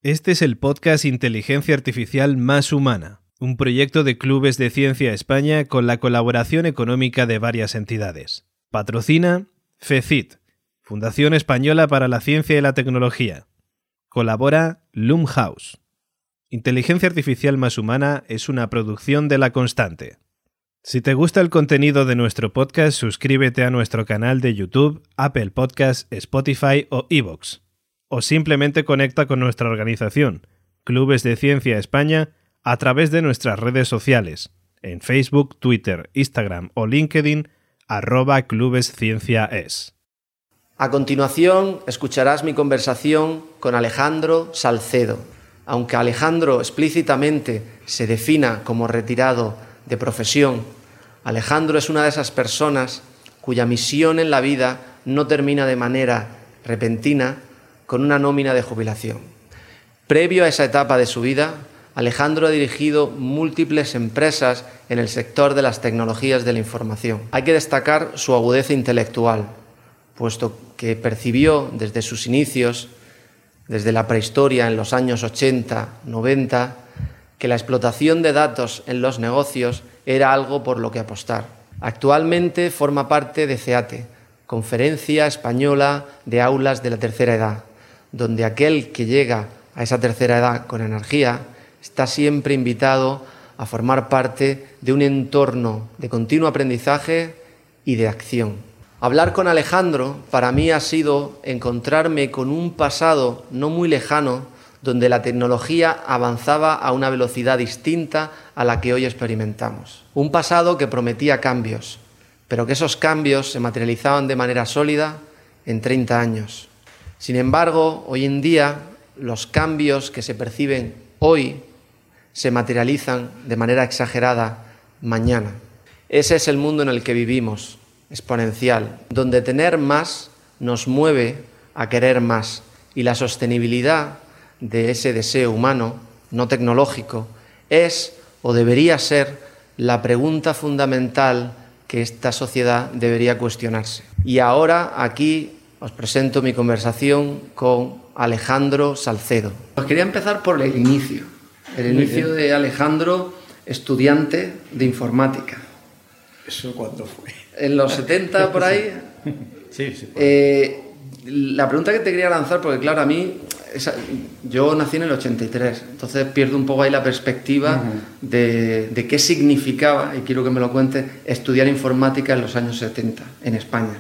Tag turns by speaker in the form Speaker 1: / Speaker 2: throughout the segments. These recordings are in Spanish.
Speaker 1: Este es el podcast Inteligencia Artificial Más Humana, un proyecto de Clubes de Ciencia España con la colaboración económica de varias entidades. Patrocina FECIT, Fundación Española para la Ciencia y la Tecnología. Colabora Loomhouse. Inteligencia Artificial Más Humana es una producción de La Constante. Si te gusta el contenido de nuestro podcast, suscríbete a nuestro canal de YouTube, Apple Podcasts, Spotify o iVoox. O simplemente conecta con nuestra organización, Clubes de Ciencia España, a través de nuestras redes sociales, en Facebook, Twitter, Instagram o LinkedIn, @clubescienciaes.
Speaker 2: A continuación, escucharás mi conversación con Alejandro Salcedo. Aunque Alejandro explícitamente se defina como retirado de profesión, Alejandro es una de esas personas cuya misión en la vida no termina de manera repentina con una nómina de jubilación. Previo a esa etapa de su vida, Alejandro ha dirigido múltiples empresas en el sector de las tecnologías de la información. Hay que destacar su agudeza intelectual, puesto que percibió desde sus inicios, desde la prehistoria en los años 80, 90, que la explotación de datos en los negocios era algo por lo que apostar. Actualmente forma parte de CEATE, Conferencia Española de Aulas de la Tercera Edad, donde aquel que llega a esa tercera edad con energía está siempre invitado a formar parte de un entorno de continuo aprendizaje y de acción. Hablar con Alejandro para mí ha sido encontrarme con un pasado no muy lejano donde la tecnología avanzaba a una velocidad distinta a la que hoy experimentamos. Un pasado que prometía cambios, pero que esos cambios se materializaban de manera sólida en 30 años. Sin embargo, hoy en día, los cambios que se perciben hoy se materializan de manera exagerada mañana. Ese es el mundo en el que vivimos, exponencial, donde tener más nos mueve a querer más, y la sostenibilidad de ese deseo humano, no tecnológico, es o debería ser la pregunta fundamental que esta sociedad debería cuestionarse. Y ahora aquí os presento mi conversación con Alejandro Salcedo. Os quería empezar por el inicio de Alejandro, estudiante de informática.
Speaker 3: ¿Eso cuándo fue?
Speaker 2: En los 70, por ahí.
Speaker 3: Sí.
Speaker 2: La pregunta que te quería lanzar, porque claro, a mí, yo nací en el 83, entonces pierdo un poco ahí la perspectiva de qué significaba, y quiero que me lo cuentes, estudiar informática en los años 70 en España.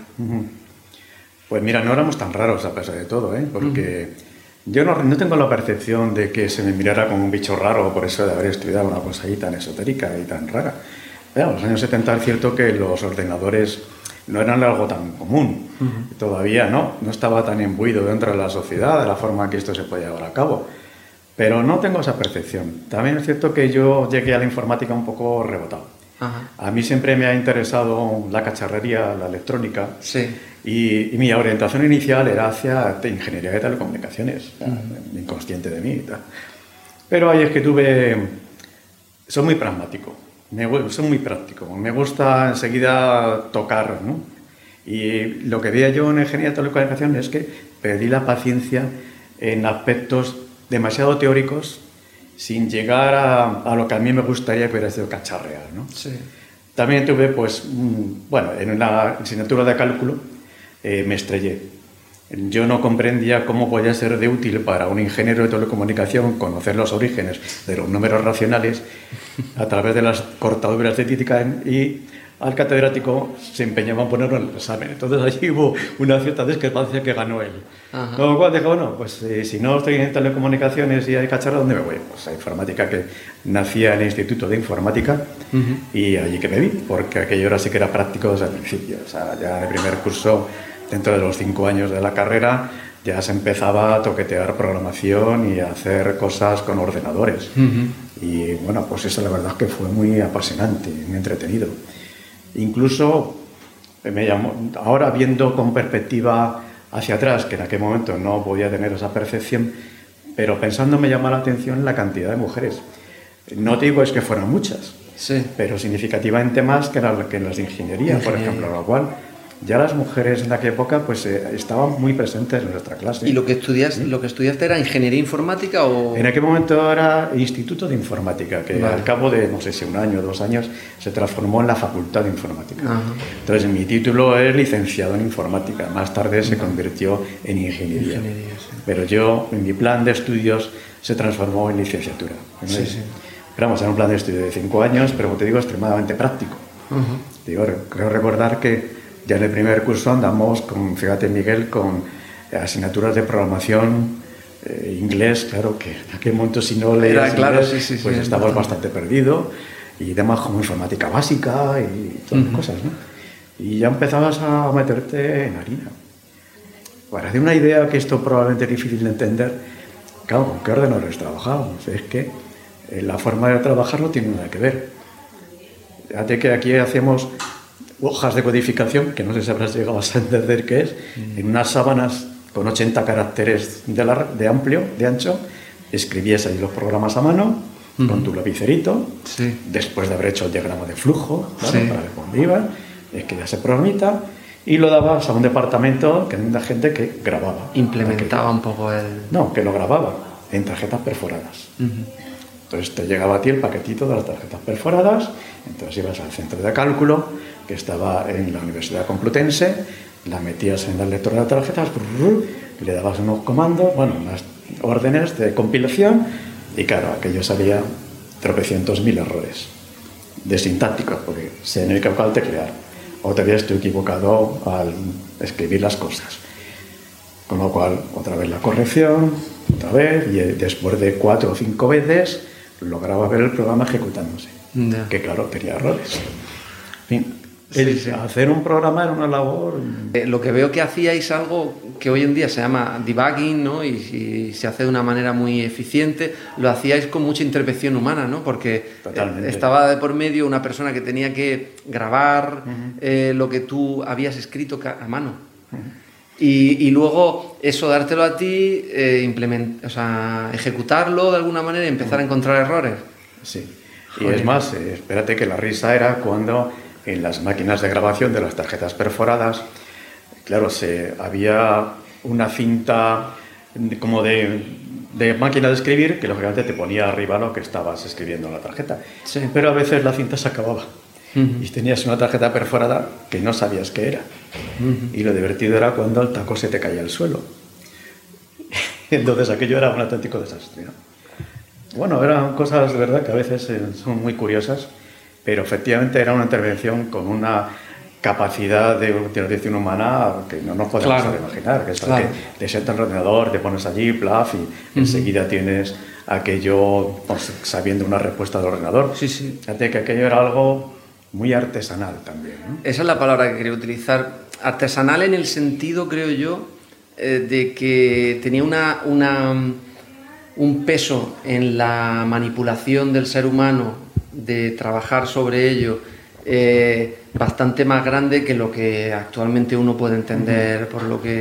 Speaker 3: Pues mira, no éramos tan raros a pesar de todo, porque yo no tengo la percepción de que se me mirara como un bicho raro por eso de haber estudiado una cosa ahí tan esotérica y tan rara. En los años 70 es cierto que los ordenadores no eran algo tan común, todavía no estaba tan imbuido dentro de la sociedad de la forma en que esto se puede llevar a cabo, pero no tengo esa percepción. También es cierto que yo llegué a la informática un poco rebotado. Ajá. A mí siempre me ha interesado la cacharrería, la electrónica,
Speaker 2: sí.
Speaker 3: y mi orientación inicial era hacia ingeniería de telecomunicaciones, inconsciente de mí y tal. Pero ahí es que soy muy pragmático, soy muy práctico, me gusta enseguida tocar, ¿no? Y lo que veía yo en ingeniería de telecomunicaciones es que perdí la paciencia en aspectos demasiado teóricos sin llegar a lo que a mí me gustaría que hubiera sido cacharrear, ¿no?
Speaker 2: Sí.
Speaker 3: También tuve, en una asignatura de cálculo me estrellé. Yo no comprendía cómo podía ser de útil para un ingeniero de telecomunicación conocer los orígenes de los números racionales a través de las cortaduras de Titicaen, y al catedrático se empeñaba en ponerlo en el examen. Entonces allí hubo una cierta discrepancia que ganó él. Con lo cual dije, si no estoy en telecomunicaciones y hay cacharra, ¿dónde me voy? Pues a informática, que nacía en el Instituto de Informática, y allí que me vi, porque aquello ahora sí que era práctico desde el principio. O sea, ya en el primer curso, dentro de los 5 años de la carrera, ya se empezaba a toquetear programación y a hacer cosas con ordenadores. Y bueno, pues eso la verdad es que fue muy apasionante, muy entretenido. Incluso me llamó, ahora viendo con perspectiva hacia atrás, que en aquel momento no podía tener esa percepción, pero pensando me llama la atención la cantidad de mujeres. No te digo es que fueran muchas,
Speaker 2: sí,
Speaker 3: pero significativamente más que en las de ingeniería, por ejemplo, lo cual Ya las mujeres en aquella época pues estaban muy presentes en nuestra clase.
Speaker 2: ¿Y lo que estudiaste era ingeniería informática o...?
Speaker 3: En aquel momento era Instituto de Informática, que
Speaker 2: vale.
Speaker 3: al cabo de, no sé si 1 año o 2 años, se transformó en la Facultad de Informática.
Speaker 2: Ajá.
Speaker 3: Entonces mi título es licenciado en Informática, más tarde se convirtió en Ingeniería. Sí. Pero yo, en mi plan de estudios, se transformó en licenciatura.
Speaker 2: Sí, sí.
Speaker 3: Pero vamos, era un plan de estudio de 5 años, pero como te digo, extremadamente práctico. Creo recordar que ya en el primer curso andamos con, fíjate Miguel, con asignaturas de programación, inglés, claro que en aquel momento si no leías inglés, pues estabas bastante perdido, y demás como informática básica y todas las cosas, ¿no? Y ya empezabas a meterte en harina. Para hacer una idea que esto probablemente es difícil de entender, claro, ¿con qué ordenadores trabajábamos? Es que la forma de trabajar no tiene nada que ver. Fíjate que aquí hacemos hojas de codificación, que no sé si habrás llegado a entender qué es, en unas sábanas con 80 caracteres de ancho, escribías ahí los programas a mano, con tu lapicerito, después de haber hecho el diagrama de flujo, ¿vale? Para ver dónde iban, escribías ese programita y lo dabas a un departamento que había gente que grababa.
Speaker 2: Implementaba un poco el...
Speaker 3: No, que lo grababa en tarjetas perforadas. Entonces te llegaba a ti el paquetito de las tarjetas perforadas, entonces ibas al centro de cálculo, que estaba en la Universidad Complutense, la metías en el lector de tarjetas, le dabas unos comandos, bueno, unas órdenes de compilación, y claro, aquello salía tropecientos mil errores de sintácticos, porque se han equivocado al teclear, o te habías tú equivocado al escribir las cosas. Con lo cual, otra vez la corrección, otra vez, y después de 4 o 5 veces, lograba ver el programa ejecutándose. Que claro, tenía errores. En fin, hacer un programa era una labor...
Speaker 2: Lo que veo que hacíais algo que hoy en día se llama debugging, ¿no? Y se hace de una manera muy eficiente, lo hacíais con mucha intervención humana, ¿no? Porque estaba de por medio una persona que tenía que grabar lo que tú habías escrito a mano. Y luego eso, dártelo a ti, ejecutarlo de alguna manera y empezar a encontrar errores.
Speaker 3: Sí. Y es más, espérate que la risa era cuando en las máquinas de grabación de las tarjetas perforadas, claro, había una cinta como de máquina de escribir que lógicamente te ponía arriba lo que estabas escribiendo en la tarjeta.
Speaker 2: Sí.
Speaker 3: Pero a veces la cinta se acababa. Y tenías una tarjeta perforada que no sabías qué era. Y lo divertido era cuando el taco se te caía al suelo. Entonces aquello era un auténtico desastre, ¿no? Bueno, eran cosas de verdad que a veces son muy curiosas, pero efectivamente era una intervención con una capacidad de utilización humana que no nos podemos imaginar. Que es que te sientas en el ordenador, te pones allí, plaf, y enseguida tienes aquello, pues, sabiendo una respuesta del ordenador. Fíjate que aquello era algo muy artesanal también, ¿no?
Speaker 2: Esa es la palabra que quería utilizar. Artesanal en el sentido, creo yo, de que tenía un peso en la manipulación del ser humano, de trabajar sobre ello, bastante más grande que lo que actualmente uno puede entender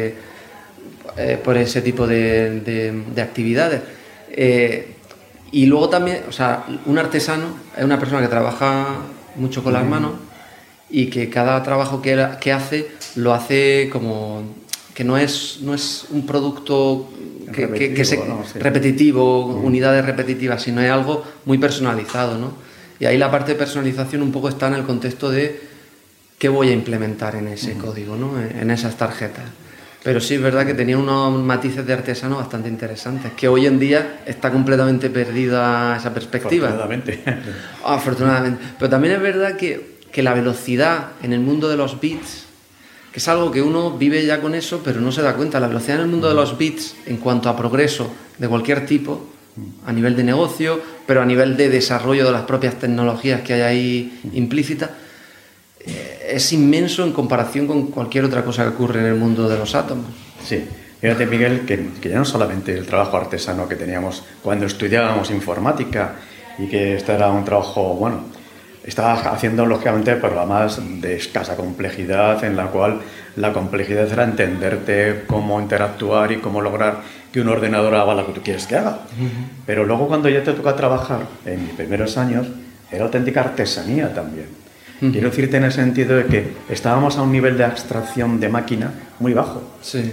Speaker 2: por ese tipo de actividades. Y luego también, un artesano es una persona que trabaja mucho con las manos y que cada trabajo que hace lo hace como que no es un producto repetitivo, unidades repetitivas, sino es algo muy personalizado, ¿no? Y ahí la parte de personalización un poco está en el contexto de qué voy a implementar en ese código, ¿no? En esas tarjetas. Pero sí es verdad que tenía unos matices de artesano bastante interesantes, que hoy en día está completamente perdida esa perspectiva. Afortunadamente. Pero también es verdad que la velocidad en el mundo de los bits, que es algo que uno vive ya con eso, pero no se da cuenta, la velocidad en el mundo de los bits en cuanto a progreso de cualquier tipo, a nivel de negocio, pero a nivel de desarrollo de las propias tecnologías que hay ahí implícitas, es inmenso en comparación con cualquier otra cosa que ocurre en el mundo de los átomos.
Speaker 3: Sí, fíjate Miguel, que ya no solamente el trabajo artesano que teníamos cuando estudiábamos informática, y que este era un trabajo, bueno, estaba haciendo lógicamente programas de escasa complejidad, en la cual la complejidad era entenderte cómo interactuar y cómo lograr que un ordenador haga lo que tú quieres que haga. Pero luego cuando ya te toca trabajar, en mis primeros años, era auténtica artesanía también. Quiero decirte en el sentido de que estábamos a un nivel de abstracción de máquina muy bajo.
Speaker 2: Sí.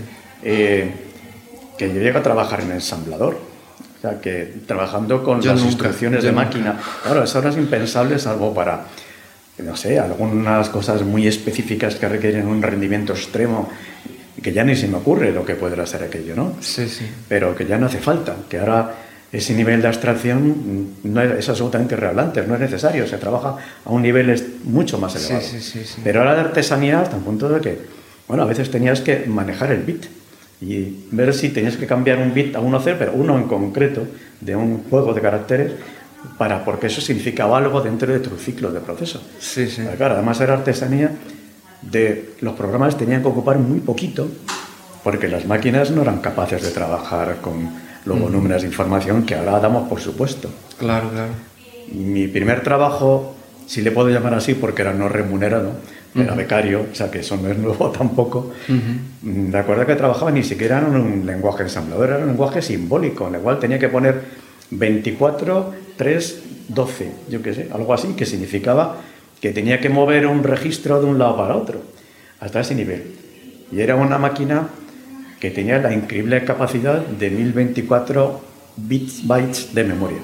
Speaker 3: Que yo llego a trabajar en ensamblador. O sea, que trabajando con las instrucciones de máquina. Claro, eso ahora es impensable, salvo para, no sé, algunas cosas muy específicas que requieren un rendimiento extremo, que ya ni se me ocurre lo que podrá ser aquello, ¿no?
Speaker 2: Sí, sí.
Speaker 3: Pero que ya no hace falta, que ahora ese nivel de abstracción no es absolutamente irrelevante, no es necesario, se trabaja a un nivel mucho más elevado.
Speaker 2: Sí.
Speaker 3: Pero ahora de artesanía hasta un punto de que, bueno, a veces tenías que manejar el bit y ver si tenías que cambiar un bit a uno cero, pero uno en concreto, de un juego de caracteres, porque eso significaba algo dentro de tu ciclo de proceso.
Speaker 2: Sí.
Speaker 3: Pero claro, además era artesanía, los programas tenían que ocupar muy poquito, porque las máquinas no eran capaces de trabajar con los volúmenes de información que ahora damos por supuesto.
Speaker 2: Claro.
Speaker 3: Mi primer trabajo, si le puedo llamar así porque era no remunerado, era becario, o sea que eso no es nuevo tampoco. Me acuerdo que trabajaba ni siquiera en un lenguaje ensamblador, era un lenguaje simbólico, en el cual tenía que poner 24, 3, 12, yo qué sé, algo así, que significaba que tenía que mover un registro de un lado para otro, hasta ese nivel. Y era una máquina que tenía la increíble capacidad de 1024 bytes de memoria.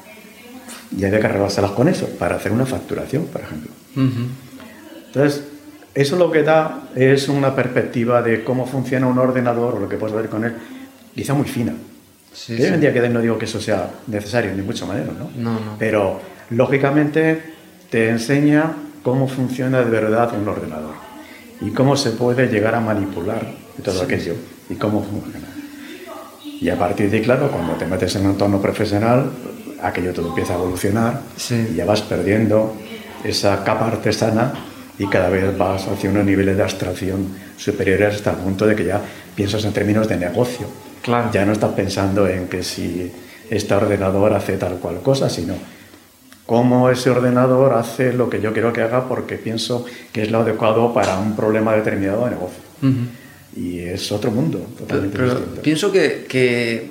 Speaker 3: Y había que arreglárselas con eso, para hacer una facturación, por ejemplo. Entonces, eso lo que da es una perspectiva de cómo funciona un ordenador, o lo que puedes ver con él, quizá muy fina.
Speaker 2: Sí,
Speaker 3: Hoy en día que no digo que eso sea necesario, ni mucho menos, ¿no?
Speaker 2: No.
Speaker 3: Pero, lógicamente, te enseña cómo funciona de verdad un ordenador y cómo se puede llegar a manipular todo aquello y cómo funciona. Y a partir de ahí, claro, cuando te metes en un entorno profesional, aquello todo empieza a evolucionar y ya vas perdiendo esa capa artesana y cada vez vas hacia unos niveles de abstracción superiores hasta el punto de que ya piensas en términos de negocio.
Speaker 2: Claro.
Speaker 3: Ya no estás pensando en que si este ordenador hace tal cual cosa, sino cómo ese ordenador hace lo que yo quiero que haga porque pienso que es lo adecuado para un problema determinado de negocio. Y es otro mundo totalmente distinto.
Speaker 2: Pienso que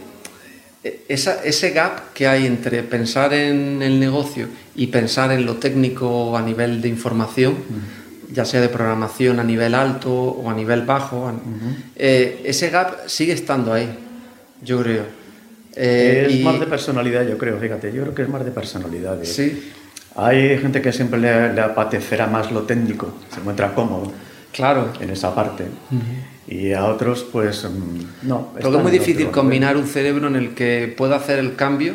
Speaker 2: ese gap que hay entre pensar en el negocio y pensar en lo técnico a nivel de información, ya sea de programación a nivel alto o a nivel bajo, ese gap sigue estando ahí, yo creo.
Speaker 3: Es más de personalidad, yo creo, fíjate, yo creo que es más de personalidad.
Speaker 2: Sí.
Speaker 3: Hay gente que siempre le apetecerá más lo técnico, se encuentra cómodo.
Speaker 2: Claro.
Speaker 3: En esa parte. Y a otros, pues, no.
Speaker 2: Porque es muy difícil combinar un cerebro en el que pueda hacer el cambio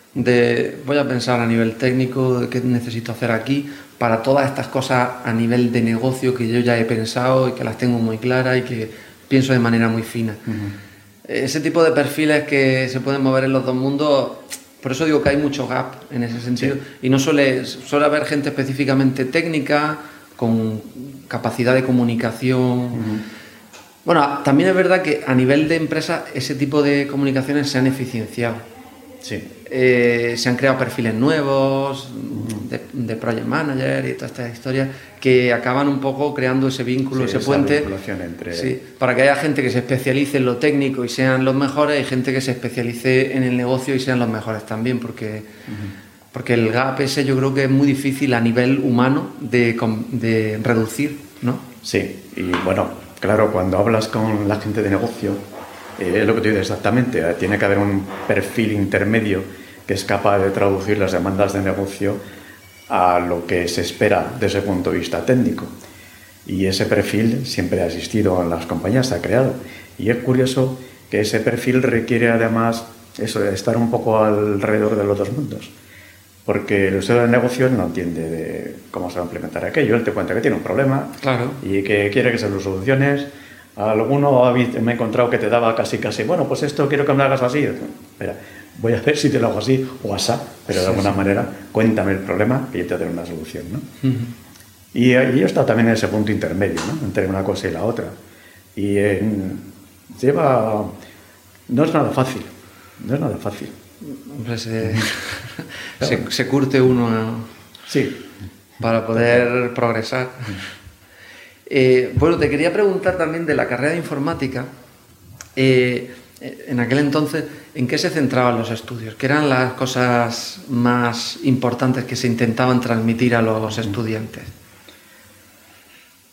Speaker 2: de, voy a pensar a nivel técnico, de qué necesito hacer aquí, para todas estas cosas a nivel de negocio que yo ya he pensado y que las tengo muy claras y que pienso de manera muy fina. Ese tipo de perfiles que se pueden mover en los dos mundos, por eso digo que hay mucho gap en ese sentido. Sí. Y no suele haber gente específicamente técnica, con capacidad de comunicación. Bueno, también es verdad que a nivel de empresa ese tipo de comunicaciones se han eficienciado.
Speaker 3: Sí.
Speaker 2: Se han creado perfiles nuevos de project manager y todas estas historias que acaban un poco creando ese vínculo, ese puente entre... para que haya gente que se especialice en lo técnico y sean los mejores y gente que se especialice en el negocio y sean los mejores también, porque el gap ese yo creo que es muy difícil a nivel humano de reducir, ¿no?
Speaker 3: Sí, y bueno, claro, cuando hablas con la gente de negocio, es lo que te digo exactamente, tiene que haber un perfil intermedio que es capaz de traducir las demandas de negocio a lo que se espera desde el punto de vista técnico. Y ese perfil siempre ha existido en las compañías, se ha creado. Y es curioso que ese perfil requiere además eso, de estar un poco alrededor de los dos mundos. Porque el usuario de negocio no entiende de cómo se va a implementar aquello. Él te cuenta que tiene un problema y que quiere que se lo soluciones. Alguno me he encontrado que te daba casi, bueno, pues esto quiero que me lo hagas así. Espera, voy a ver si te lo hago así o asá, pero de alguna manera cuéntame el problema y yo te daré una solución, ¿no? Y yo he estado también en ese punto intermedio, ¿no? Entre una cosa y la otra. Y no es nada fácil,
Speaker 2: Hombre, se curte uno para poder progresar. Bueno, te quería preguntar también de la carrera de informática. En aquel entonces, ¿en qué se centraban los estudios? ¿Qué eran las cosas más importantes que se intentaban transmitir a los estudiantes?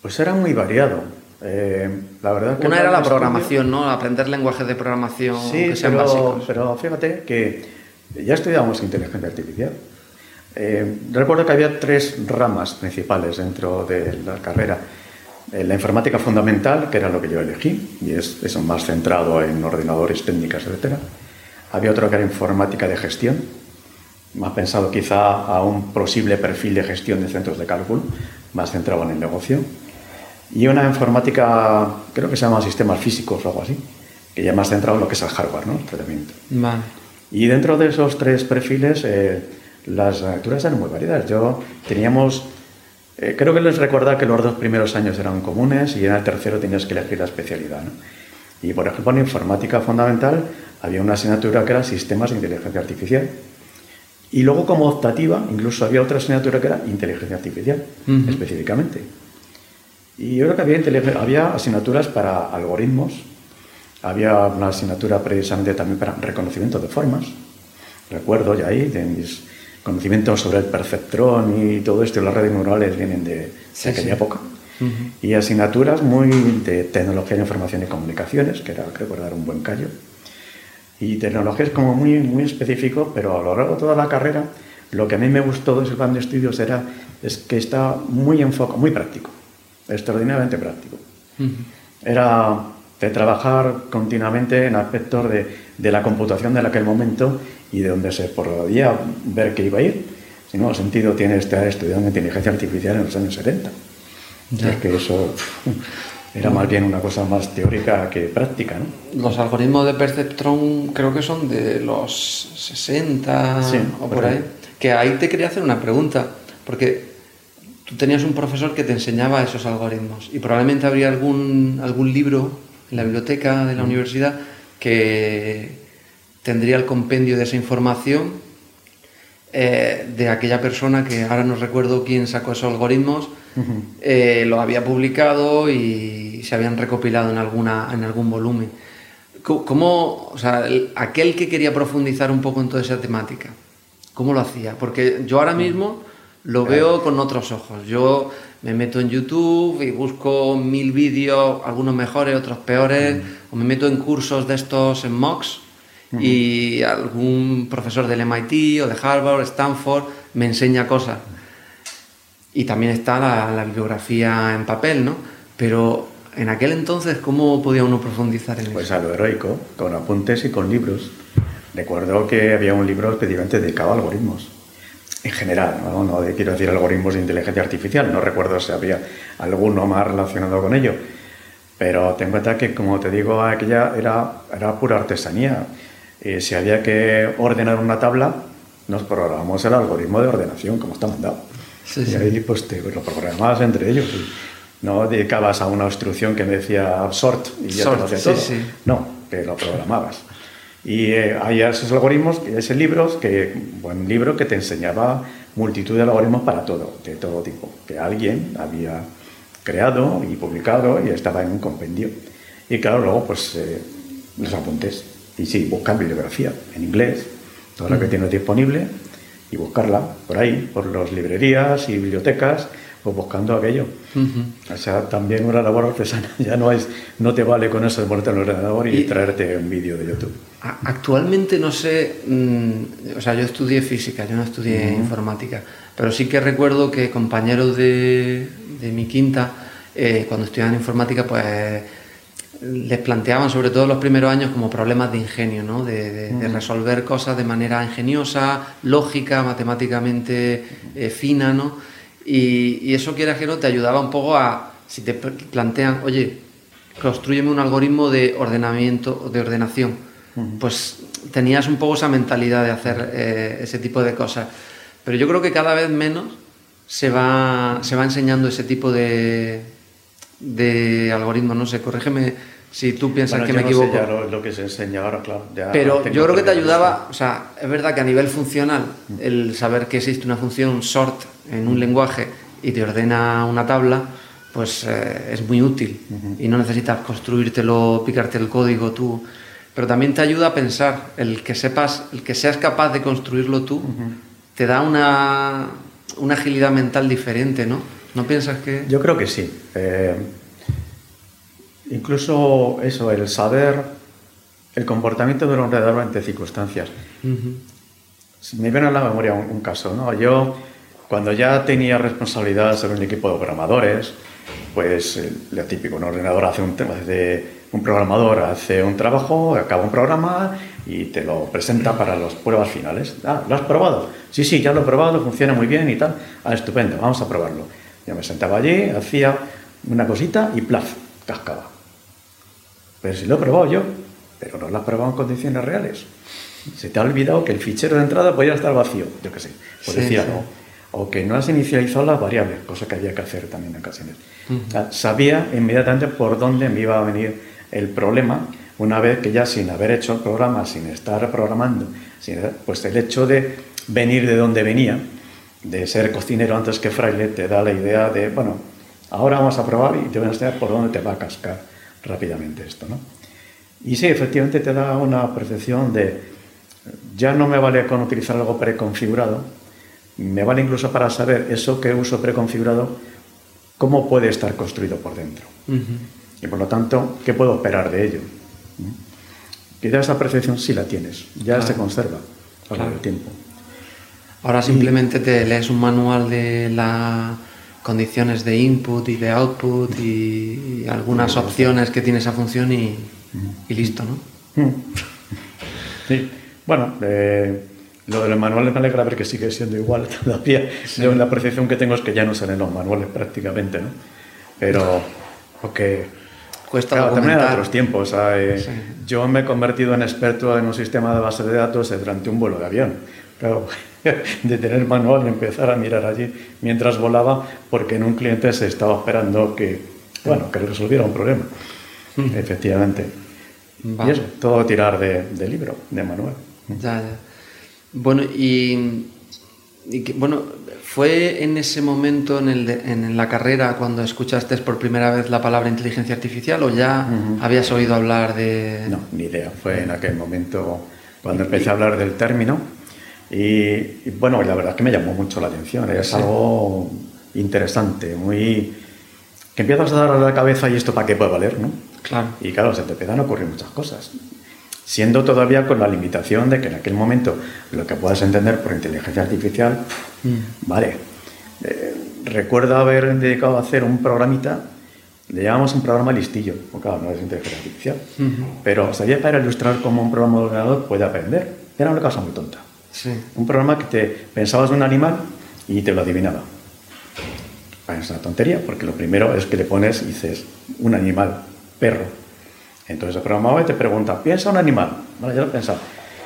Speaker 3: Pues era muy variado. La verdad que
Speaker 2: una era la programación, ¿no? Aprender lenguajes de programación que sean básicos.
Speaker 3: Pero fíjate que ya estudiábamos inteligencia artificial. Recuerdo que había 3 ramas principales dentro de la carrera. La informática fundamental, que era lo que yo elegí, y es más centrado en ordenadores, técnicas, etc. Había otro que era informática de gestión, más pensado quizá a un posible perfil de gestión de centros de cálculo, más centrado en el negocio. Y una informática, creo que se llama sistemas físicos o algo así, que ya más centrado en lo que es el hardware, ¿no? El tratamiento.
Speaker 2: Vale.
Speaker 3: Y dentro de esos 3 perfiles, las lecturas eran muy variadas. Teníamos, creo que les recordaba que los 2 primeros años eran comunes y en el tercero tenías que elegir la especialidad, ¿no? Y por ejemplo, en informática fundamental había una asignatura que era sistemas de inteligencia artificial. Y luego como optativa, incluso había otra asignatura que era inteligencia artificial, específicamente. Y yo creo que había asignaturas para algoritmos, había una asignatura precisamente también para reconocimiento de formas. Recuerdo ya ahí de mis conocimientos sobre el perceptrón y todo esto, las redes neurales vienen de aquella época. Y asignaturas muy de tecnología de información y comunicaciones, que era, creo, dar un buen callo. Y tecnologías como muy, muy específico, pero a lo largo de toda la carrera, lo que a mí me gustó de ese plan de estudios es que está muy enfocado, muy práctico, extraordinariamente práctico. Era de trabajar continuamente en aspectos de la computación de aquel momento y de donde se podía ver que iba a ir. Si no, el sentido tiene estar estudiando inteligencia artificial en los años 70. Es que eso era más bien una cosa más teórica que práctica, ¿no?
Speaker 2: Los algoritmos de perceptrón creo que son de los 60 o por ahí. Que ahí te quería hacer una pregunta, porque tú tenías un profesor que te enseñaba esos algoritmos y probablemente habría algún libro en la biblioteca de la universidad que tendría el compendio de esa información de aquella persona que ahora no recuerdo quién sacó esos algoritmos, lo había publicado y se habían recopilado en algún volumen. ¿Cómo, o sea, aquel que quería profundizar un poco en toda esa temática, cómo lo hacía? Porque yo ahora mismo lo veo con otros ojos. Yo me meto en YouTube y busco 1000 vídeos, algunos mejores, otros peores, o me meto en cursos de estos en MOOCs y algún profesor del MIT o de Harvard o Stanford me enseña cosas. Y también está la bibliografía en papel, ¿no? Pero en aquel entonces, ¿cómo podía uno profundizar en eso?
Speaker 3: Pues a lo heroico, con apuntes y con libros. Recuerdo que había un libro específicamente dedicado a algoritmos. En general, no quiero decir algoritmos de inteligencia artificial, no recuerdo si había alguno más relacionado con ello. Pero ten en cuenta que, como te digo, aquella era pura artesanía. Si había que ordenar una tabla, nos programamos el algoritmo de ordenación, como está mandado. Y ahí pues lo programabas entre ellos. No dedicabas a una instrucción que me decía sort y ya te lo hacía todo. No, que lo programabas. Y hay esos algoritmos, ese libro, buen libro que te enseñaba multitud de algoritmos para todo, de todo tipo, que alguien había creado y publicado y estaba en un compendio. Y claro, luego pues los apuntes. Y sí, buscar bibliografía en inglés, toda la que tienes disponible, y buscarla por ahí, por las librerías y bibliotecas, pues buscando aquello. O sea, también una labor artesana. Ya no te vale con eso de ponerte en el ordenador y traerte un vídeo de YouTube.
Speaker 2: Actualmente no sé, o sea, yo estudié física, yo no estudié informática, pero sí que recuerdo que compañeros de mi quinta, cuando estudiaban informática, pues les planteaban, sobre todo en los primeros años, como problemas de ingenio, ¿no? De resolver cosas de manera ingeniosa, lógica, matemáticamente fina, ¿no? Y eso, quieras que no, te ayudaba un poco a, si te plantean, oye, constrúyeme un algoritmo de ordenación, pues tenías un poco esa mentalidad de hacer ese tipo de cosas. Pero yo creo que cada vez menos se va enseñando ese tipo de algoritmos, no sé, corrígeme si tú piensas que me equivoco.
Speaker 3: Sé ya lo que se enseña ahora, claro.
Speaker 2: Pero yo creo que te ayudaba, o sea, es verdad que a nivel funcional, el saber que existe una función sort en un lenguaje y te ordena una tabla, pues es muy útil y no necesitas construírtelo, picarte el código tú. Pero también te ayuda a pensar, el que seas capaz de construirlo tú, te da una agilidad mental diferente, ¿no? ¿No piensas que...?
Speaker 3: Yo creo que sí. Incluso eso, el saber el comportamiento de un ordenador ante circunstancias. Me viene a la memoria un caso, ¿no? Yo, cuando ya tenía responsabilidad sobre un equipo de programadores, pues lo típico, un ordenador un programador hace un trabajo, acaba un programa y te lo presenta para las pruebas finales. Ah, ¿lo has probado? Sí, ya lo he probado, funciona muy bien y tal. Ah, estupendo, vamos a probarlo. Yo me sentaba allí, hacía una cosita y plaf, cascaba. Pero si lo he probado yo, pero no lo has probado en condiciones reales. Se te ha olvidado que el fichero de entrada podía estar vacío, yo qué sé, por decir algo. O que no has inicializado las variables, cosa que había que hacer también en ocasiones. O sea, sabía inmediatamente por dónde me iba a venir el problema, una vez que ya sin haber hecho el programa, sin estar programando, pues el hecho de venir de donde venía, de ser cocinero antes que fraile, te da la idea de, bueno, ahora vamos a probar y te voy a enseñar por dónde te va a cascar rápidamente esto, ¿no? Y sí, efectivamente te da una percepción de, ya no me vale con utilizar algo preconfigurado, me vale incluso para saber eso que uso preconfigurado, cómo puede estar construido por dentro. Y por lo tanto, ¿qué puedo esperar de ello? Quizás esa percepción sí la tienes, ya se conserva a lo largo del tiempo.
Speaker 2: Ahora simplemente te lees un manual de las condiciones de input y de output y algunas opciones que tiene esa función y listo, ¿no?
Speaker 3: Sí, bueno, lo de los manuales me alegra ver que sigue siendo igual todavía. Sí. La percepción que tengo es que ya no salen los manuales prácticamente, ¿no? Pero, porque
Speaker 2: cuesta
Speaker 3: claro, también
Speaker 2: documentar.
Speaker 3: en otros tiempos. Sí. Yo me he convertido en experto en un sistema de base de datos durante un vuelo de avión. Claro, de tener manual y empezar a mirar allí mientras volaba, porque en un cliente se estaba esperando que resolviera un problema. Efectivamente. Vale. Y eso, todo tirar de libro, de manual.
Speaker 2: Ya. Bueno, bueno, ¿fue en ese momento en la carrera cuando escuchaste por primera vez la palabra inteligencia artificial o ya habías oído hablar de...?
Speaker 3: No, ni idea. Fue en aquel momento cuando empecé a hablar del término y bueno, la verdad es que me llamó mucho la atención. Es algo interesante, que empiezas a dar a la cabeza y esto para qué puede valer, ¿no?
Speaker 2: Claro.
Speaker 3: Y claro, se te empiezan a ocurrir muchas cosas. Siendo todavía con la limitación de que en aquel momento lo que puedas entender por inteligencia artificial, vale. Recuerdo haber dedicado a hacer un programita, le llamamos un programa listillo, porque claro, no es inteligencia artificial, pero sabía para ilustrar cómo un programa de ordenador puede aprender. Era una cosa muy tonta.
Speaker 2: Sí.
Speaker 3: Un programa que te pensabas un animal y te lo adivinaba. Es una tontería, porque lo primero es que le pones y dices un animal, perro. Entonces el programador te pregunta, piensa un animal. Vale, ya lo he pensado.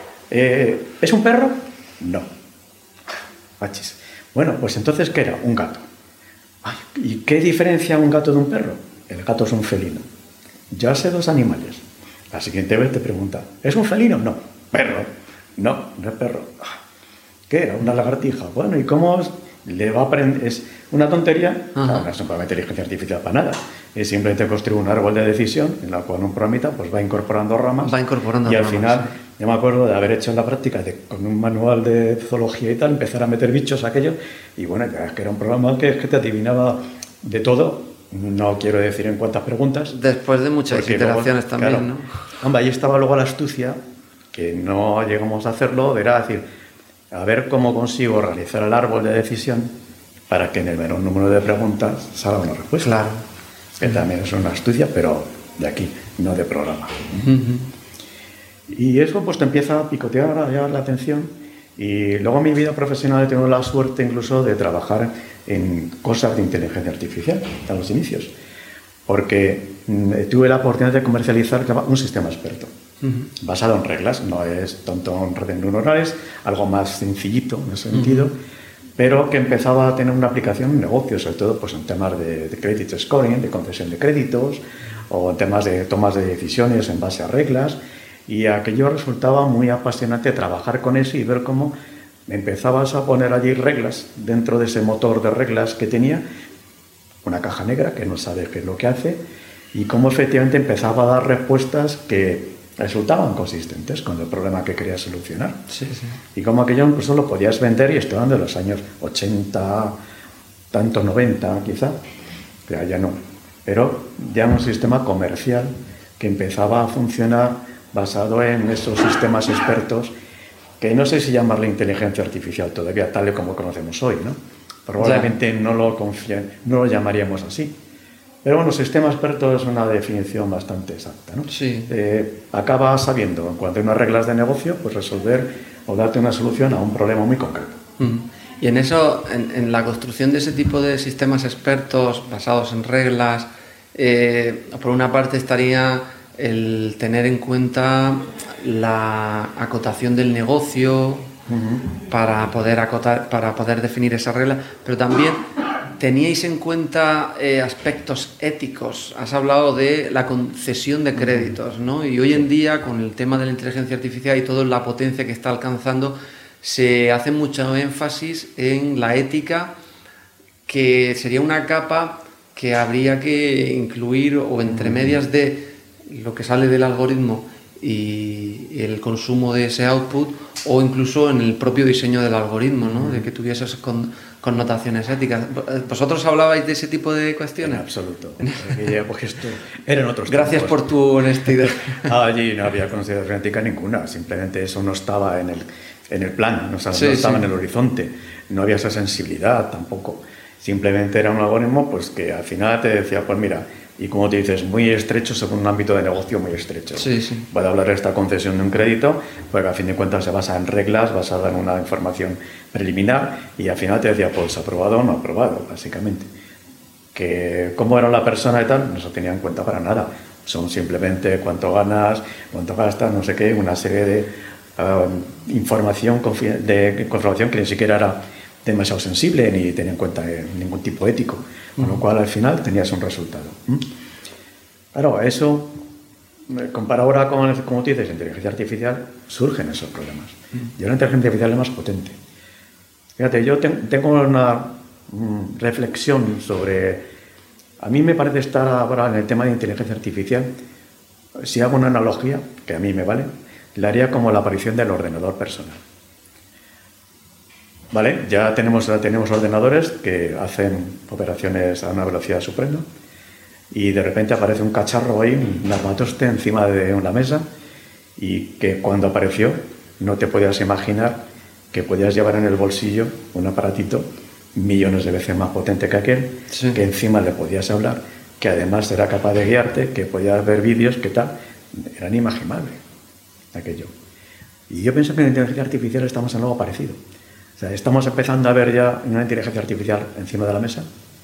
Speaker 3: ¿Es un perro? No. Achis. Bueno, pues entonces, ¿qué era? Un gato. Ay, ¿y qué diferencia un gato de un perro? El gato es un felino. Ya sé dos animales. La siguiente vez te pregunta, ¿es un felino? No. ¿Perro? No, no es perro. ¿Qué era? Una lagartija. Bueno, ¿y cómo le va a aprender? ¿Es una tontería? No, no es un programa de inteligencia artificial para nada. Es simplemente construir un árbol de decisión en la cual un programita pues va incorporando ramas. Y al final, yo me acuerdo de haber hecho en la práctica con un manual de zoología y tal, empezar a meter bichos aquello. Y bueno, ya es que era un programa que te adivinaba de todo. No quiero decir en cuántas preguntas.
Speaker 2: Después de muchas iteraciones
Speaker 3: luego,
Speaker 2: también,
Speaker 3: claro,
Speaker 2: ¿no?
Speaker 3: Hombre, ahí estaba luego la astucia, que no llegamos a hacerlo, era decir, a ver cómo consigo realizar el árbol de decisión para que en el menor número de preguntas salga una respuesta.
Speaker 2: Claro.
Speaker 3: Que también es una astucia, pero de aquí, no de programa. Y eso pues te empieza a picotear, a llamar la atención. Y luego en mi vida profesional he tenido la suerte incluso de trabajar en cosas de inteligencia artificial a los inicios. Porque tuve la oportunidad de comercializar un sistema experto. Basado en reglas, no es tonto en redes neuronales, algo más sencillito en ese sentido, pero que empezaba a tener una aplicación en negocios, sobre todo pues, en temas de credit scoring, de concesión de créditos, o en temas de tomas de decisiones en base a reglas, y aquello resultaba muy apasionante trabajar con eso y ver cómo empezabas a poner allí reglas dentro de ese motor de reglas que tenía, una caja negra que no sabes qué es lo que hace, y cómo efectivamente empezaba a dar respuestas que resultaban consistentes con el problema que querías solucionar.
Speaker 2: Sí, sí.
Speaker 3: Y como aquello incluso lo podías vender, y esto eran de los años 80, tanto 90 quizá, ya no, pero ya un sistema comercial que empezaba a funcionar basado en esos sistemas expertos, que no sé si llamarle inteligencia artificial todavía, tal y como conocemos hoy, ¿no? Probablemente no lo llamaríamos así. Pero bueno, sistema experto es una definición bastante exacta, ¿no?
Speaker 2: Sí.
Speaker 3: Acaba sabiendo, cuando hay unas reglas de negocio, pues resolver o darte una solución a un problema muy concreto.
Speaker 2: Y en eso, en la construcción de ese tipo de sistemas expertos basados en reglas, por una parte estaría el tener en cuenta la acotación del negocio para poder definir esa regla, pero también teníais en cuenta aspectos éticos. Has hablado de la concesión de créditos, ¿no? Y hoy en día, con el tema de la inteligencia artificial y toda la potencia que está alcanzando, se hace mucho énfasis en la ética, que sería una capa que habría que incluir o entre medias de lo que sale del algoritmo y el consumo de ese output, o incluso en el propio diseño del algoritmo, ¿no? De que tuviese esas connotaciones éticas. ¿Vosotros hablabais de ese tipo de cuestiones?
Speaker 3: En absoluto. Porque esto eran otros
Speaker 2: Gracias
Speaker 3: tiempos.
Speaker 2: por tu honestidad.
Speaker 3: Allí no había consideración ética ninguna, simplemente eso no estaba en el plan, no estaba en el horizonte, no había esa sensibilidad tampoco. Simplemente era un algoritmo pues que al final te decía, pues mira, y como te dices, muy estrecho según un ámbito de negocio muy estrecho. Puede hablar de esta concesión de un crédito, porque al fin de cuentas se basa en reglas, basada en una información preliminar, y al final te decía, pues aprobado o no aprobado, básicamente. Que cómo era la persona y tal, no se tenía en cuenta para nada. Son simplemente cuánto ganas, cuánto gastas, no sé qué, una serie de información que ni siquiera era demasiado sensible ni tenía en cuenta ningún tipo ético, con lo cual al final tenías un resultado. Claro, eso, comparado ahora con, como tú dices, inteligencia artificial, surgen esos problemas. Y ahora la inteligencia artificial es más potente. Fíjate, yo tengo una reflexión sobre... A mí me parece estar ahora en el tema de inteligencia artificial, si hago una analogía, que a mí me vale, le haría como la aparición del ordenador personal. ¿Vale? Ya tenemos ordenadores que hacen operaciones a una velocidad suprema y de repente aparece un cacharro ahí, un armatoste encima de una mesa, y que cuando apareció no te podías imaginar que podías llevar en el bolsillo un aparatito millones de veces más potente que aquel, que encima le podías hablar, que además era capaz de guiarte, que podías ver vídeos, que tal, era inimaginable aquello. Y yo pienso que en la inteligencia artificial estamos en algo parecido. O sea, estamos empezando a ver ya una inteligencia artificial encima de la mesa,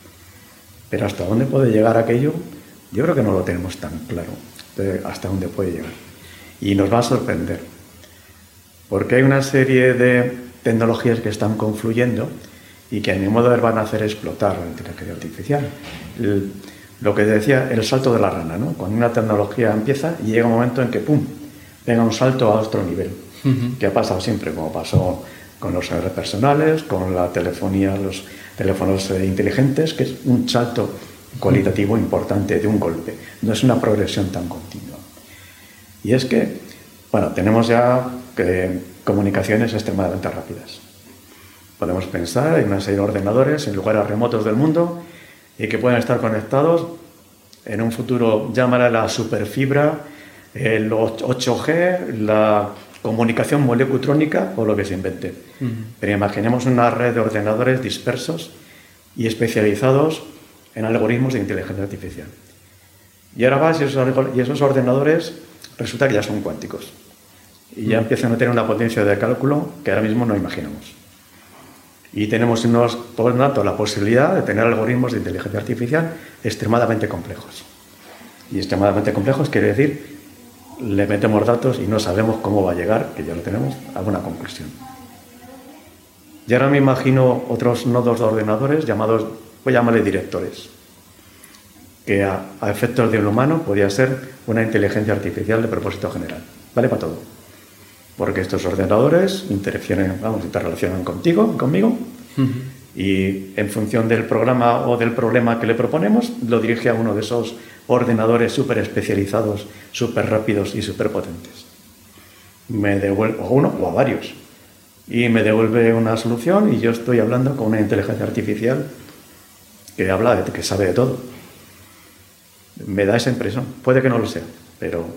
Speaker 3: pero hasta dónde puede llegar aquello, yo creo que no lo tenemos tan claro, hasta dónde puede llegar. Y nos va a sorprender, porque hay una serie de tecnologías que están confluyendo y que a mi modo de ver van a hacer explotar la inteligencia artificial. Lo que decía, el salto de la rana, ¿no? Cuando una tecnología empieza y llega un momento en que ¡pum!, pega un salto a otro nivel, que ha pasado siempre, como pasó con los celulares personales, con la telefonía, los teléfonos inteligentes, que es un salto cualitativo importante de un golpe. No es una progresión tan continua. Y es que, bueno, tenemos ya comunicaciones extremadamente rápidas. Podemos pensar en una serie de ordenadores en lugares remotos del mundo y que pueden estar conectados en un futuro, llámala la superfibra, el 8G, la comunicación molecutrónica o lo que se invente. Pero imaginemos una red de ordenadores dispersos y especializados en algoritmos de inteligencia artificial. Y ahora vas y esos ordenadores resulta que ya son cuánticos. Y ya empiezan a tener una potencia de cálculo que ahora mismo no imaginamos. Y tenemos, por lo tanto, la posibilidad de tener algoritmos de inteligencia artificial extremadamente complejos. Y extremadamente complejos quiere decir, le metemos datos y no sabemos cómo va a llegar, que ya lo tenemos, a una conclusión. Y ahora me imagino otros nodos de ordenadores llamados, voy a llamarle directores, que a efectos de un humano podría ser una inteligencia artificial de propósito general. Vale para todo. Porque estos ordenadores interrelacionan conmigo, y en función del programa o del problema que le proponemos, lo dirige a uno de esos ordenadores súper especializados, súper rápidos y súper potentes. Me devuelve, o uno o a varios, y me devuelve una solución y yo estoy hablando con una inteligencia artificial que habla, que sabe de todo. Me da esa impresión. Puede que no lo sea, pero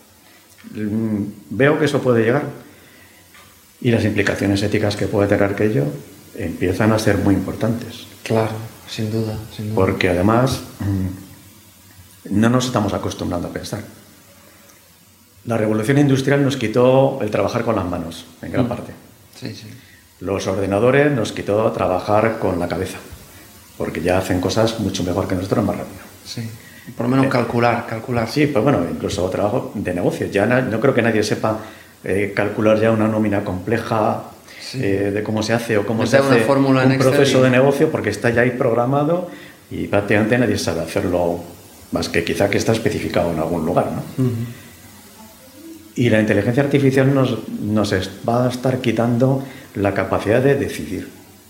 Speaker 3: veo que eso puede llegar. Y las implicaciones éticas que puede tener aquello empiezan a ser muy importantes.
Speaker 2: Claro, sin duda, sin duda.
Speaker 3: Porque además no nos estamos acostumbrando a pensar. La revolución industrial nos quitó el trabajar con las manos, en gran parte.
Speaker 2: Sí, sí.
Speaker 3: Los ordenadores nos quitó trabajar con la cabeza, porque ya hacen cosas mucho mejor que nosotros, más rápido.
Speaker 2: Sí, por lo menos calcular.
Speaker 3: Sí, pues bueno, incluso trabajo de negocio. Ya no creo que nadie sepa calcular ya una nómina compleja, sí, de cómo se hace o cómo se hace un proceso de negocio, porque está ya ahí programado y prácticamente nadie sabe hacerlo, más que quizá que está especificado en algún lugar, ¿no? Uh-huh. Y la inteligencia artificial nos va a estar quitando la capacidad de decidir.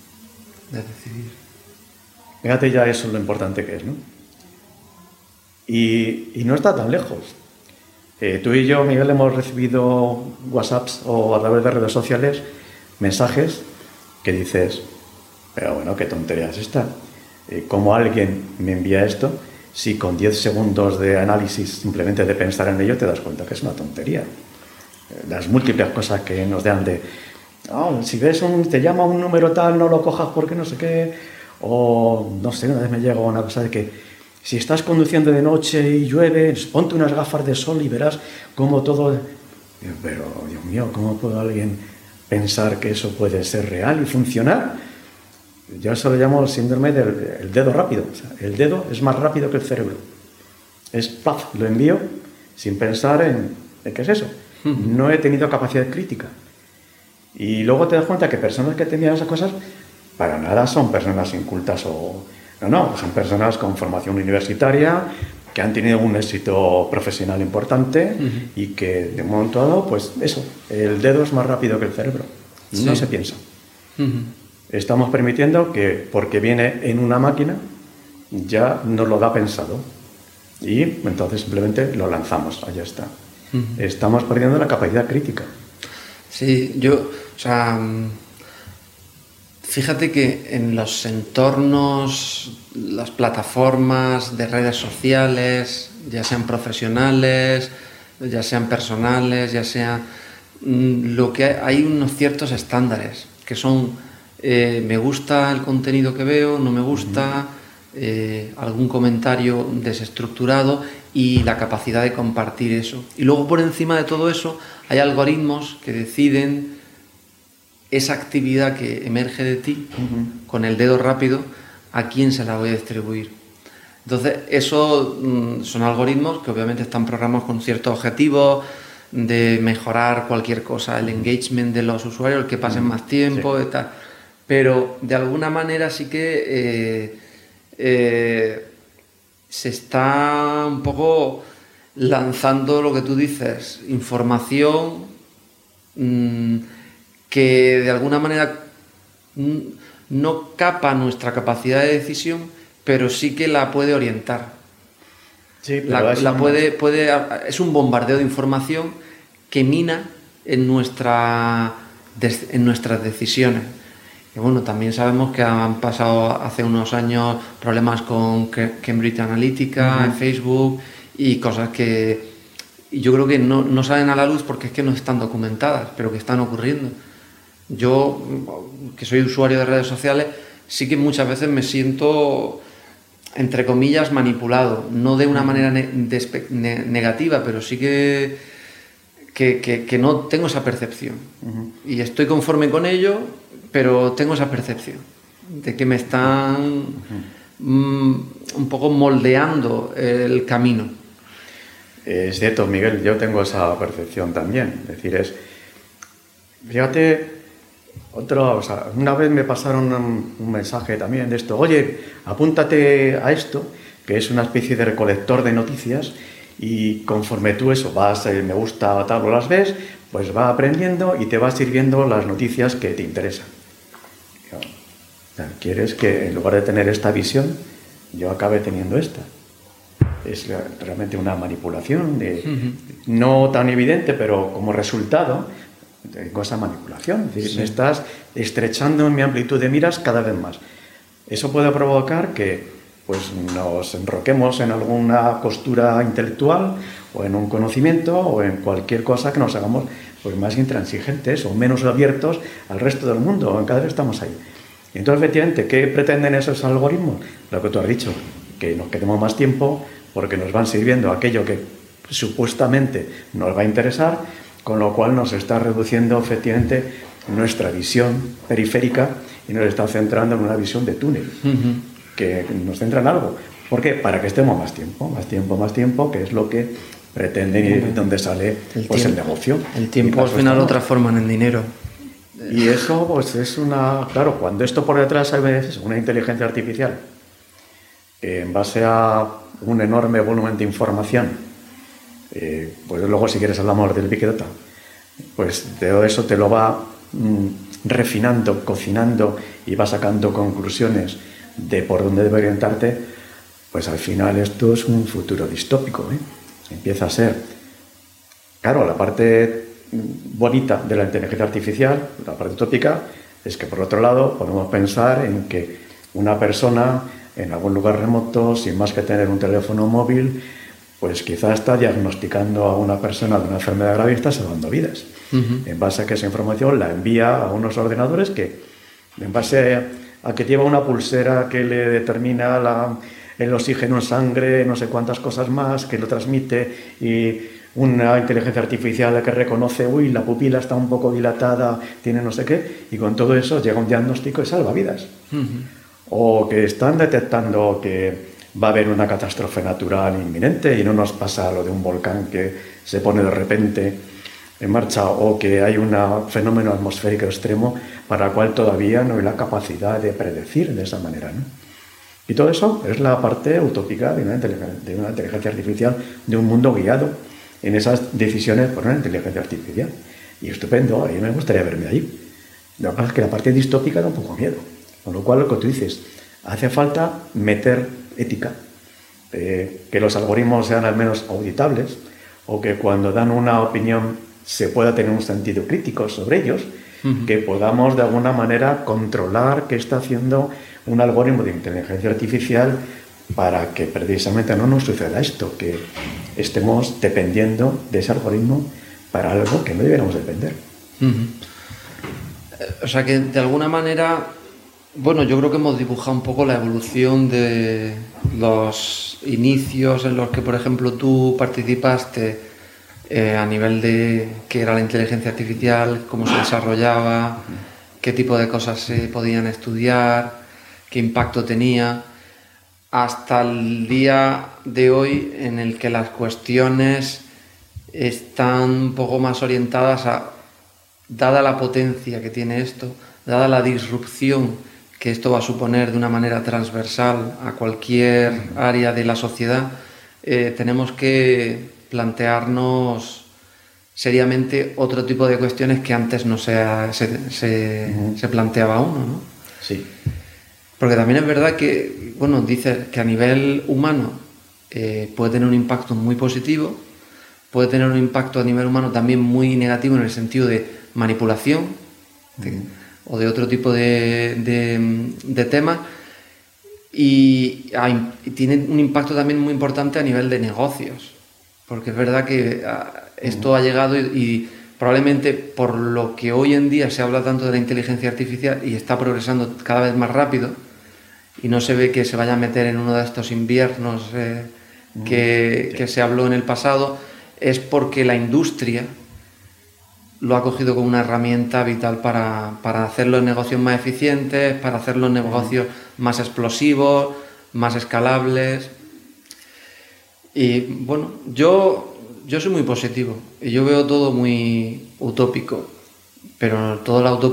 Speaker 3: Fíjate ya eso lo importante que es, ¿no? Y no está tan lejos. Tú y yo, Miguel, hemos recibido WhatsApps o a través de redes sociales mensajes que dices, pero bueno, qué tontería es esta. ¿Cómo alguien me envía esto? Si con 10 segundos de análisis, simplemente de pensar en ello, te das cuenta que es una tontería. Las múltiples cosas que nos dan de, si ves te llama un número tal, no lo cojas porque no sé qué, o no sé, una vez me llegó una cosa de que si estás conduciendo de noche y llueve, ponte unas gafas de sol y verás cómo todo... Pero, Dios mío, ¿cómo puede alguien pensar que eso puede ser real y funcionar? Yo eso lo llamo el síndrome del dedo rápido. O sea, el dedo es más rápido que el cerebro. Es ¡paf! Lo envío sin pensar en qué es eso. No he tenido capacidad crítica. Y luego te das cuenta que personas que tenían esas cosas para nada son personas incultas o... No, son personas con formación universitaria que han tenido un éxito profesional importante y que de un momento dado, pues eso, el dedo es más rápido que el cerebro. Sí. No se piensa. Estamos permitiendo que, porque viene en una máquina, ya nos lo da pensado. Y entonces simplemente lo lanzamos, allá está. Estamos perdiendo la capacidad crítica.
Speaker 2: Sí, fíjate que en los entornos, las plataformas de redes sociales, ya sean profesionales, ya sean personales, ya sean... lo que hay unos ciertos estándares que son... me gusta el contenido que veo, no me gusta, algún comentario desestructurado y la capacidad de compartir eso. Y luego por encima de todo eso hay algoritmos que deciden esa actividad que emerge de ti, con el dedo rápido, a quién se la voy a distribuir. Entonces, eso son algoritmos que obviamente están programados con ciertos objetivos de mejorar cualquier cosa, el engagement de los usuarios, el que pasen más tiempo, sí, y tal. Pero de alguna manera sí que se está un poco lanzando lo que tú dices, información que de alguna manera no capa nuestra capacidad de decisión, pero sí que la puede orientar. Sí, pero es un bombardeo de información que mina en nuestras decisiones. Y bueno, también sabemos que han pasado hace unos años problemas con Cambridge Analytica, en Facebook, y cosas que yo creo que no salen a la luz porque es que no están documentadas, pero que están ocurriendo. Yo, que soy usuario de redes sociales, sí que muchas veces me siento, entre comillas, manipulado. No de una manera negativa, pero sí que no tengo esa percepción. Y estoy conforme con ello, pero tengo esa percepción de que me están un poco moldeando el camino.
Speaker 3: Es cierto, Miguel, yo tengo esa percepción también. Es decir, fíjate, una vez me pasaron un mensaje también de esto, oye, apúntate a esto, que es una especie de recolector de noticias, y conforme tú eso vas, me gusta tal o las ves, pues va aprendiendo y te va sirviendo las noticias que te interesan. ¿Quieres que en lugar de tener esta visión, yo acabe teniendo esta? Es realmente una manipulación, no tan evidente, pero como resultado tengo esa manipulación. Es decir, me estás estrechando en mi amplitud de miras cada vez más. Eso puede provocar que pues nos enroquemos en alguna costura intelectual o en un conocimiento o en cualquier cosa que nos hagamos pues más intransigentes o menos abiertos al resto del mundo. Cada vez estamos ahí. Y entonces, efectivamente, ¿qué pretenden esos algoritmos? Lo que tú has dicho, que nos quedemos más tiempo porque nos van sirviendo aquello que supuestamente nos va a interesar, con lo cual nos está reduciendo efectivamente nuestra visión periférica y nos está centrando en una visión de túnel, que nos centra en algo. ¿Por qué? Para que estemos más tiempo, que es lo que pretenden y donde sale el negocio.
Speaker 2: El tiempo al final lo transforman en dinero.
Speaker 3: Y eso pues es una... Claro, cuando esto por detrás es una inteligencia artificial en base a un enorme volumen de información, pues luego si quieres hablamos del Big Data, pues todo eso te lo va refinando, cocinando y va sacando conclusiones de por dónde debe orientarte, pues al final esto es un futuro distópico, ¿eh? Empieza a ser, claro, la parte bonita de la inteligencia artificial, la parte utópica, es que por otro lado podemos pensar en que una persona en algún lugar remoto, sin más que tener un teléfono móvil, pues quizá está diagnosticando a una persona de una enfermedad grave y está salvando vidas. En base a que esa información la envía a unos ordenadores que, en base a que lleva una pulsera que le determina el oxígeno en sangre, no sé cuántas cosas más, que lo transmite, y una inteligencia artificial que reconoce, la pupila está un poco dilatada, tiene no sé qué, y con todo eso llega un diagnóstico y salva vidas. O que están detectando que va a haber una catástrofe natural inminente y no nos pasa lo de un volcán que se pone de repente en marcha, o que hay un fenómeno atmosférico extremo para el cual todavía no hay la capacidad de predecir de esa manera, ¿no? Y todo eso es la parte utópica de una inteligencia artificial, de un mundo guiado en esas decisiones por una inteligencia artificial. Y estupendo, a mí me gustaría verme ahí. Lo que pasa es que la parte distópica da un poco miedo. Con lo cual, lo que tú dices, hace falta meter ética, que los algoritmos sean al menos auditables, o que cuando dan una opinión se pueda tener un sentido crítico sobre ellos, que podamos de alguna manera controlar qué está haciendo un algoritmo de inteligencia artificial para que precisamente no nos suceda esto, que estemos dependiendo de ese algoritmo para algo que no deberíamos depender.
Speaker 2: O sea que de alguna manera, bueno, yo creo que hemos dibujado un poco la evolución de los inicios en los que, por ejemplo, tú participaste a nivel de qué era la inteligencia artificial, cómo se desarrollaba, qué tipo de cosas se podían estudiar, qué impacto tenía, hasta el día de hoy en el que las cuestiones están un poco más orientadas a, dada la potencia que tiene esto, dada la disrupción que esto va a suponer de una manera transversal a cualquier área de la sociedad, tenemos que plantearnos seriamente otro tipo de cuestiones que antes no se planteaba uno, ¿no?
Speaker 3: Sí.
Speaker 2: Porque también es verdad que, bueno, dices que a nivel humano puede tener un impacto muy positivo, puede tener un impacto a nivel humano también muy negativo en el sentido de manipulación o de otro tipo de temas, y tiene un impacto también muy importante a nivel de negocios, porque es verdad que esto ha llegado y probablemente por lo que hoy en día se habla tanto de la inteligencia artificial y está progresando cada vez más rápido y no se ve que se vaya a meter en uno de estos inviernos que se habló en el pasado, es porque la industria lo ha cogido como una herramienta vital para hacer los negocios más eficientes, para hacer los negocios más explosivos, más escalables. Y bueno, yo soy muy positivo y yo veo todo muy utópico, pero todo la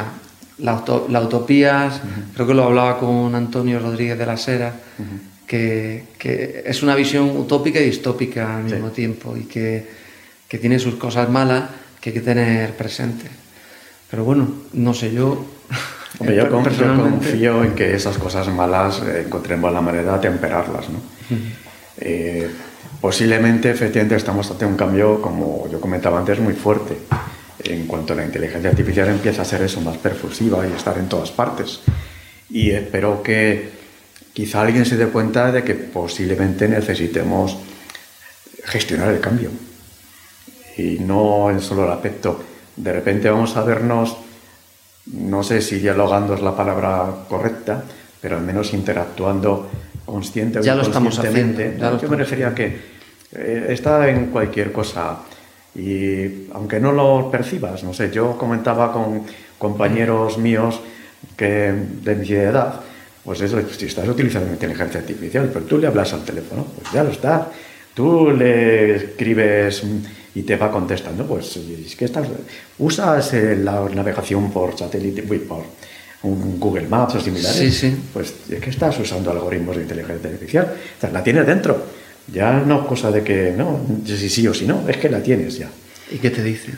Speaker 2: utopías, creo que lo hablaba con Antonio Rodríguez de la Sera, que es una visión utópica y distópica al mismo tiempo, y que tiene sus cosas malas que hay que tener presentes. Pero bueno, no sé, yo
Speaker 3: confío en que esas cosas malas encontremos la manera de temperarlas, ¿no? Posiblemente, efectivamente, estamos ante un cambio, como yo comentaba antes, muy fuerte. En cuanto a la inteligencia artificial empieza a ser eso, más perfusiva y estar en todas partes. Y espero que quizá alguien se dé cuenta de que posiblemente necesitemos gestionar el cambio. Y no en solo el aspecto. De repente vamos a vernos, no sé si dialogando es la palabra correcta, pero al menos interactuando consciente o inconscientemente. Yo me refería a que está en cualquier cosa. Y aunque no lo percibas, no sé, yo comentaba con compañeros míos que de mi edad, pues eso, si estás utilizando inteligencia artificial, pero tú le hablas al teléfono, pues ya lo está. Tú le escribes y te va contestando, pues es que usas la navegación por satélite, por un Google Maps o similares,
Speaker 2: sí.
Speaker 3: pues es que estás usando algoritmos de inteligencia artificial, o sea, la tienes dentro. Ya no es cosa de que no, si sí o si no, es que la tienes ya.
Speaker 2: ¿Y qué te dice?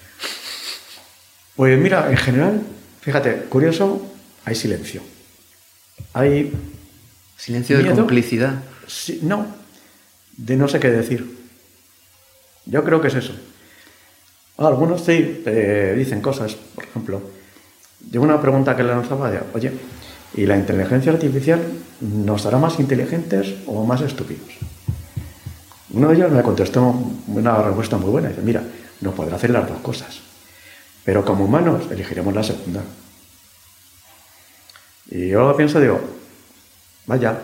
Speaker 3: Pues mira, en general, fíjate, curioso, hay silencio. Hay
Speaker 2: silencio de complicidad.
Speaker 3: Sí, no, de no sé qué decir. Yo creo que es eso. Algunos sí dicen cosas, por ejemplo, yo una pregunta que le lanzaba de, oye, ¿y la inteligencia artificial nos hará más inteligentes o más estúpidos? Uno de ellos me contestó una respuesta muy buena. Dice, mira, nos podrá hacer las dos cosas, pero como humanos elegiremos la segunda. Y yo pienso, digo, vaya,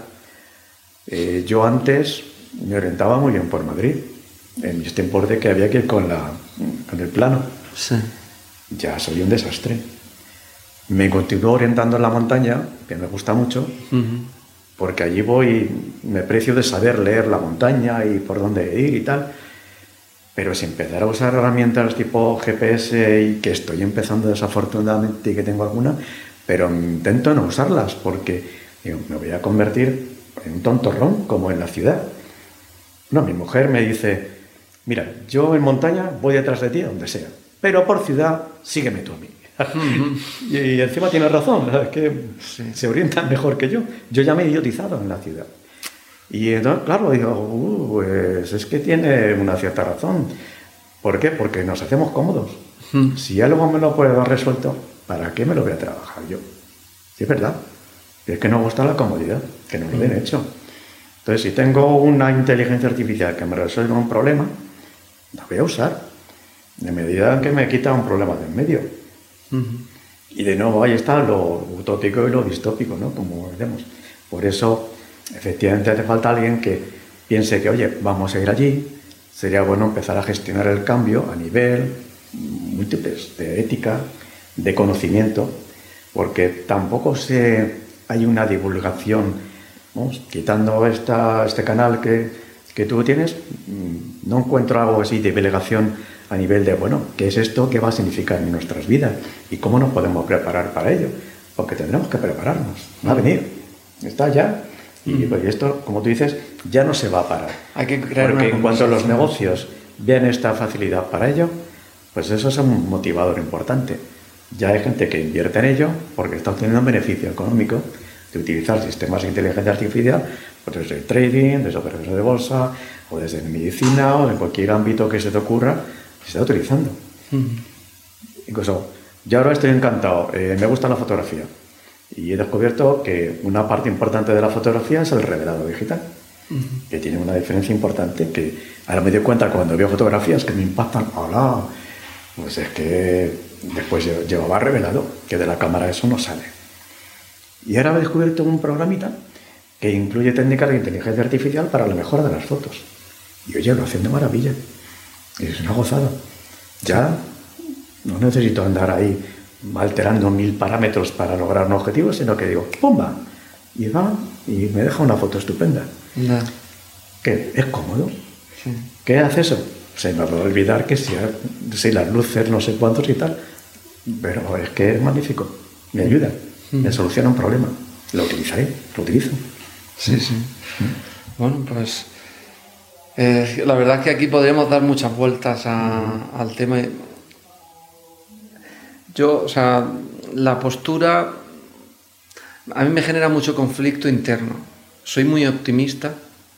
Speaker 3: yo antes me orientaba muy bien por Madrid, en mis tiempos de que había que ir con el plano.
Speaker 2: Sí.
Speaker 3: Ya soy un desastre. Me continúo orientando en la montaña, que me gusta mucho, porque allí voy, me precio de saber leer la montaña y por dónde ir y tal. Pero si empezar a usar herramientas tipo GPS, y que estoy empezando desafortunadamente y que tengo alguna, pero intento no usarlas porque digo, me voy a convertir en un tontorrón como en la ciudad. No, mi mujer me dice, mira, yo en montaña voy detrás de ti a donde sea, pero por ciudad sígueme tú a mí. Y encima tienes razón, ¿sabes? Que se orientan mejor que yo. Yo ya me he idiotizado en la ciudad. Y entonces, claro, digo, pues es que tiene una cierta razón. ¿Por qué? Porque nos hacemos cómodos. Si ya luego me lo puedo dar resuelto, ¿para qué me lo voy a trabajar yo? Sí, es verdad. Es que nos gusta la comodidad, que nos lo den hecho. Entonces, si tengo una inteligencia artificial que me resuelva un problema, la voy a usar. De medida en que me quita un problema de en medio. Y de nuevo ahí está lo utópico y lo distópico, ¿no? Como vemos. Por eso, efectivamente, hace falta alguien que piense que, oye, vamos a ir allí, sería bueno empezar a gestionar el cambio a nivel múltiples de ética, de conocimiento, porque tampoco hay una divulgación, vamos, quitando este canal que tú tienes, no encuentro algo así de divulgación a nivel de, bueno, ¿qué es esto? ¿Qué va a significar en nuestras vidas? ¿Y cómo nos podemos preparar para ello? Porque tendremos que prepararnos. Va a venir. Está ya. Y pues esto, como tú dices, ya no se va a parar.
Speaker 2: Hay que crear
Speaker 3: porque en cuanto los negocios vean esta facilidad para ello, pues eso es un motivador importante. Ya hay gente que invierte en ello porque está obteniendo un beneficio económico de utilizar sistemas de inteligencia artificial, pues desde el trading, desde operaciones de bolsa, o desde medicina, o en cualquier ámbito que se te ocurra, se está utilizando. Incluso, yo ahora estoy encantado, me gusta la fotografía y he descubierto que una parte importante de la fotografía es el revelado digital, que tiene una diferencia importante, que ahora me doy cuenta cuando veo fotografías que me impactan, ¡hola! Pues es que después llevaba revelado, que de la cámara eso no sale. Y ahora he descubierto un programita que incluye técnicas de inteligencia artificial para la mejora de las fotos. Y oye, lo hacen de maravilla. Y es una gozada. Ya no necesito andar ahí alterando 1000 parámetros para lograr un objetivo, sino que digo, ¡pumba! Y va y me deja una foto estupenda.
Speaker 2: No.
Speaker 3: ¿Qué? ¿Es cómodo? Sí. ¿Qué hace eso? Se me va a olvidar que si las luces, no sé cuántos y tal, pero es que es magnífico. Me ayuda, me soluciona un problema. Lo utilizaré, lo utilizo.
Speaker 2: Sí. Bueno, pues la verdad es que aquí podríamos dar muchas vueltas al tema. Yo, o sea, la postura a mí me genera mucho conflicto interno. Soy muy optimista,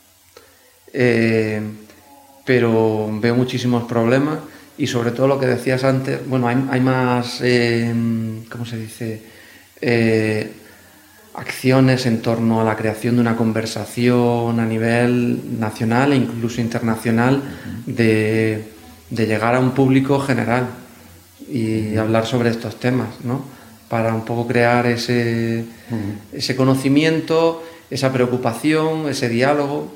Speaker 2: pero veo muchísimos problemas y sobre todo lo que decías antes, bueno, hay más, ¿cómo se dice? acciones en torno a la creación de una conversación a nivel nacional e incluso internacional de llegar a un público general y hablar sobre estos temas, ¿no? Para un poco crear ese conocimiento, esa preocupación, ese diálogo.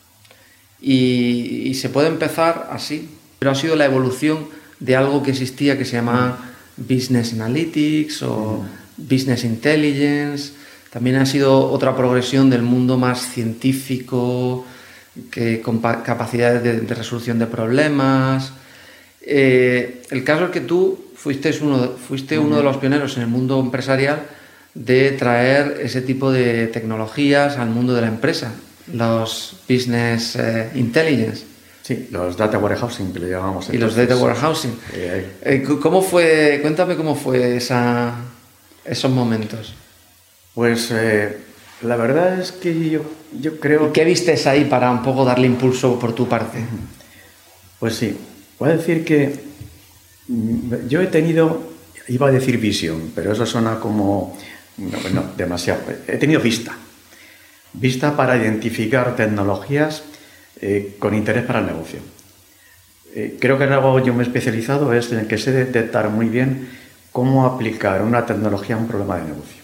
Speaker 2: Y se puede empezar así, pero ha sido la evolución de algo que existía que se llama Business Analytics o Business Intelligence. También ha sido otra progresión del mundo más científico, con capacidades de resolución de problemas. El caso es que tú fuiste uno de los pioneros en el mundo empresarial de traer ese tipo de tecnologías al mundo de la empresa, los Business Intelligence.
Speaker 3: Sí, los Data Warehousing, que le llamamos.
Speaker 2: Y los Data Warehousing. ¿Cómo fue? Cuéntame cómo fue esos momentos.
Speaker 3: Pues la verdad es que yo creo...
Speaker 2: ¿Y qué vistes ahí para un poco darle impulso por tu parte?
Speaker 3: Pues sí, voy a decir que yo he tenido, iba a decir visión, pero eso suena como, no, demasiado. He tenido vista para identificar tecnologías con interés para el negocio. Creo que en algo yo me he especializado es en que sé detectar muy bien cómo aplicar una tecnología a un problema de negocio.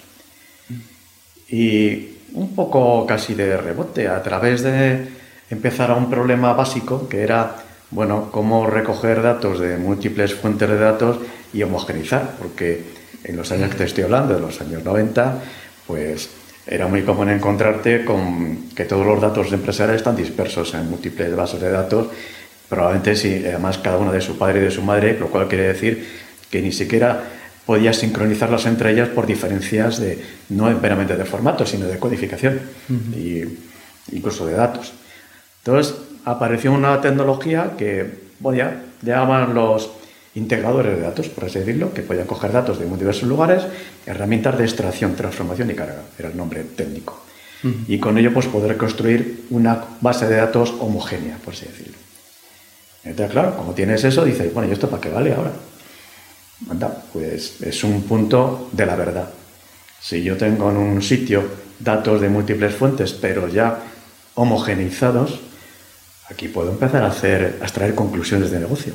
Speaker 3: Y un poco casi de rebote, a través de empezar a un problema básico que era, bueno, cómo recoger datos de múltiples fuentes de datos y homogeneizar, porque en los años que te estoy hablando, de los años 90, pues era muy común encontrarte con que todos los datos empresariales están dispersos en múltiples bases de datos, probablemente sí, además cada uno de su padre y de su madre, lo cual quiere decir que ni siquiera podías sincronizarlas entre ellas por diferencias no meramente de formato, sino de codificación y incluso de datos. Entonces apareció una tecnología que llamaban los integradores de datos, por así decirlo, que podían coger datos de muy diversos lugares, herramientas de extracción, transformación y carga, era el nombre técnico. Y con ello pues poder construir una base de datos homogénea, por así decirlo. Entonces, claro, como tienes eso, dices, bueno, ¿y esto para qué vale ahora? Anda, pues es un punto de la verdad. Si yo tengo en un sitio datos de múltiples fuentes, pero ya homogeneizados, aquí puedo empezar a extraer conclusiones de negocio.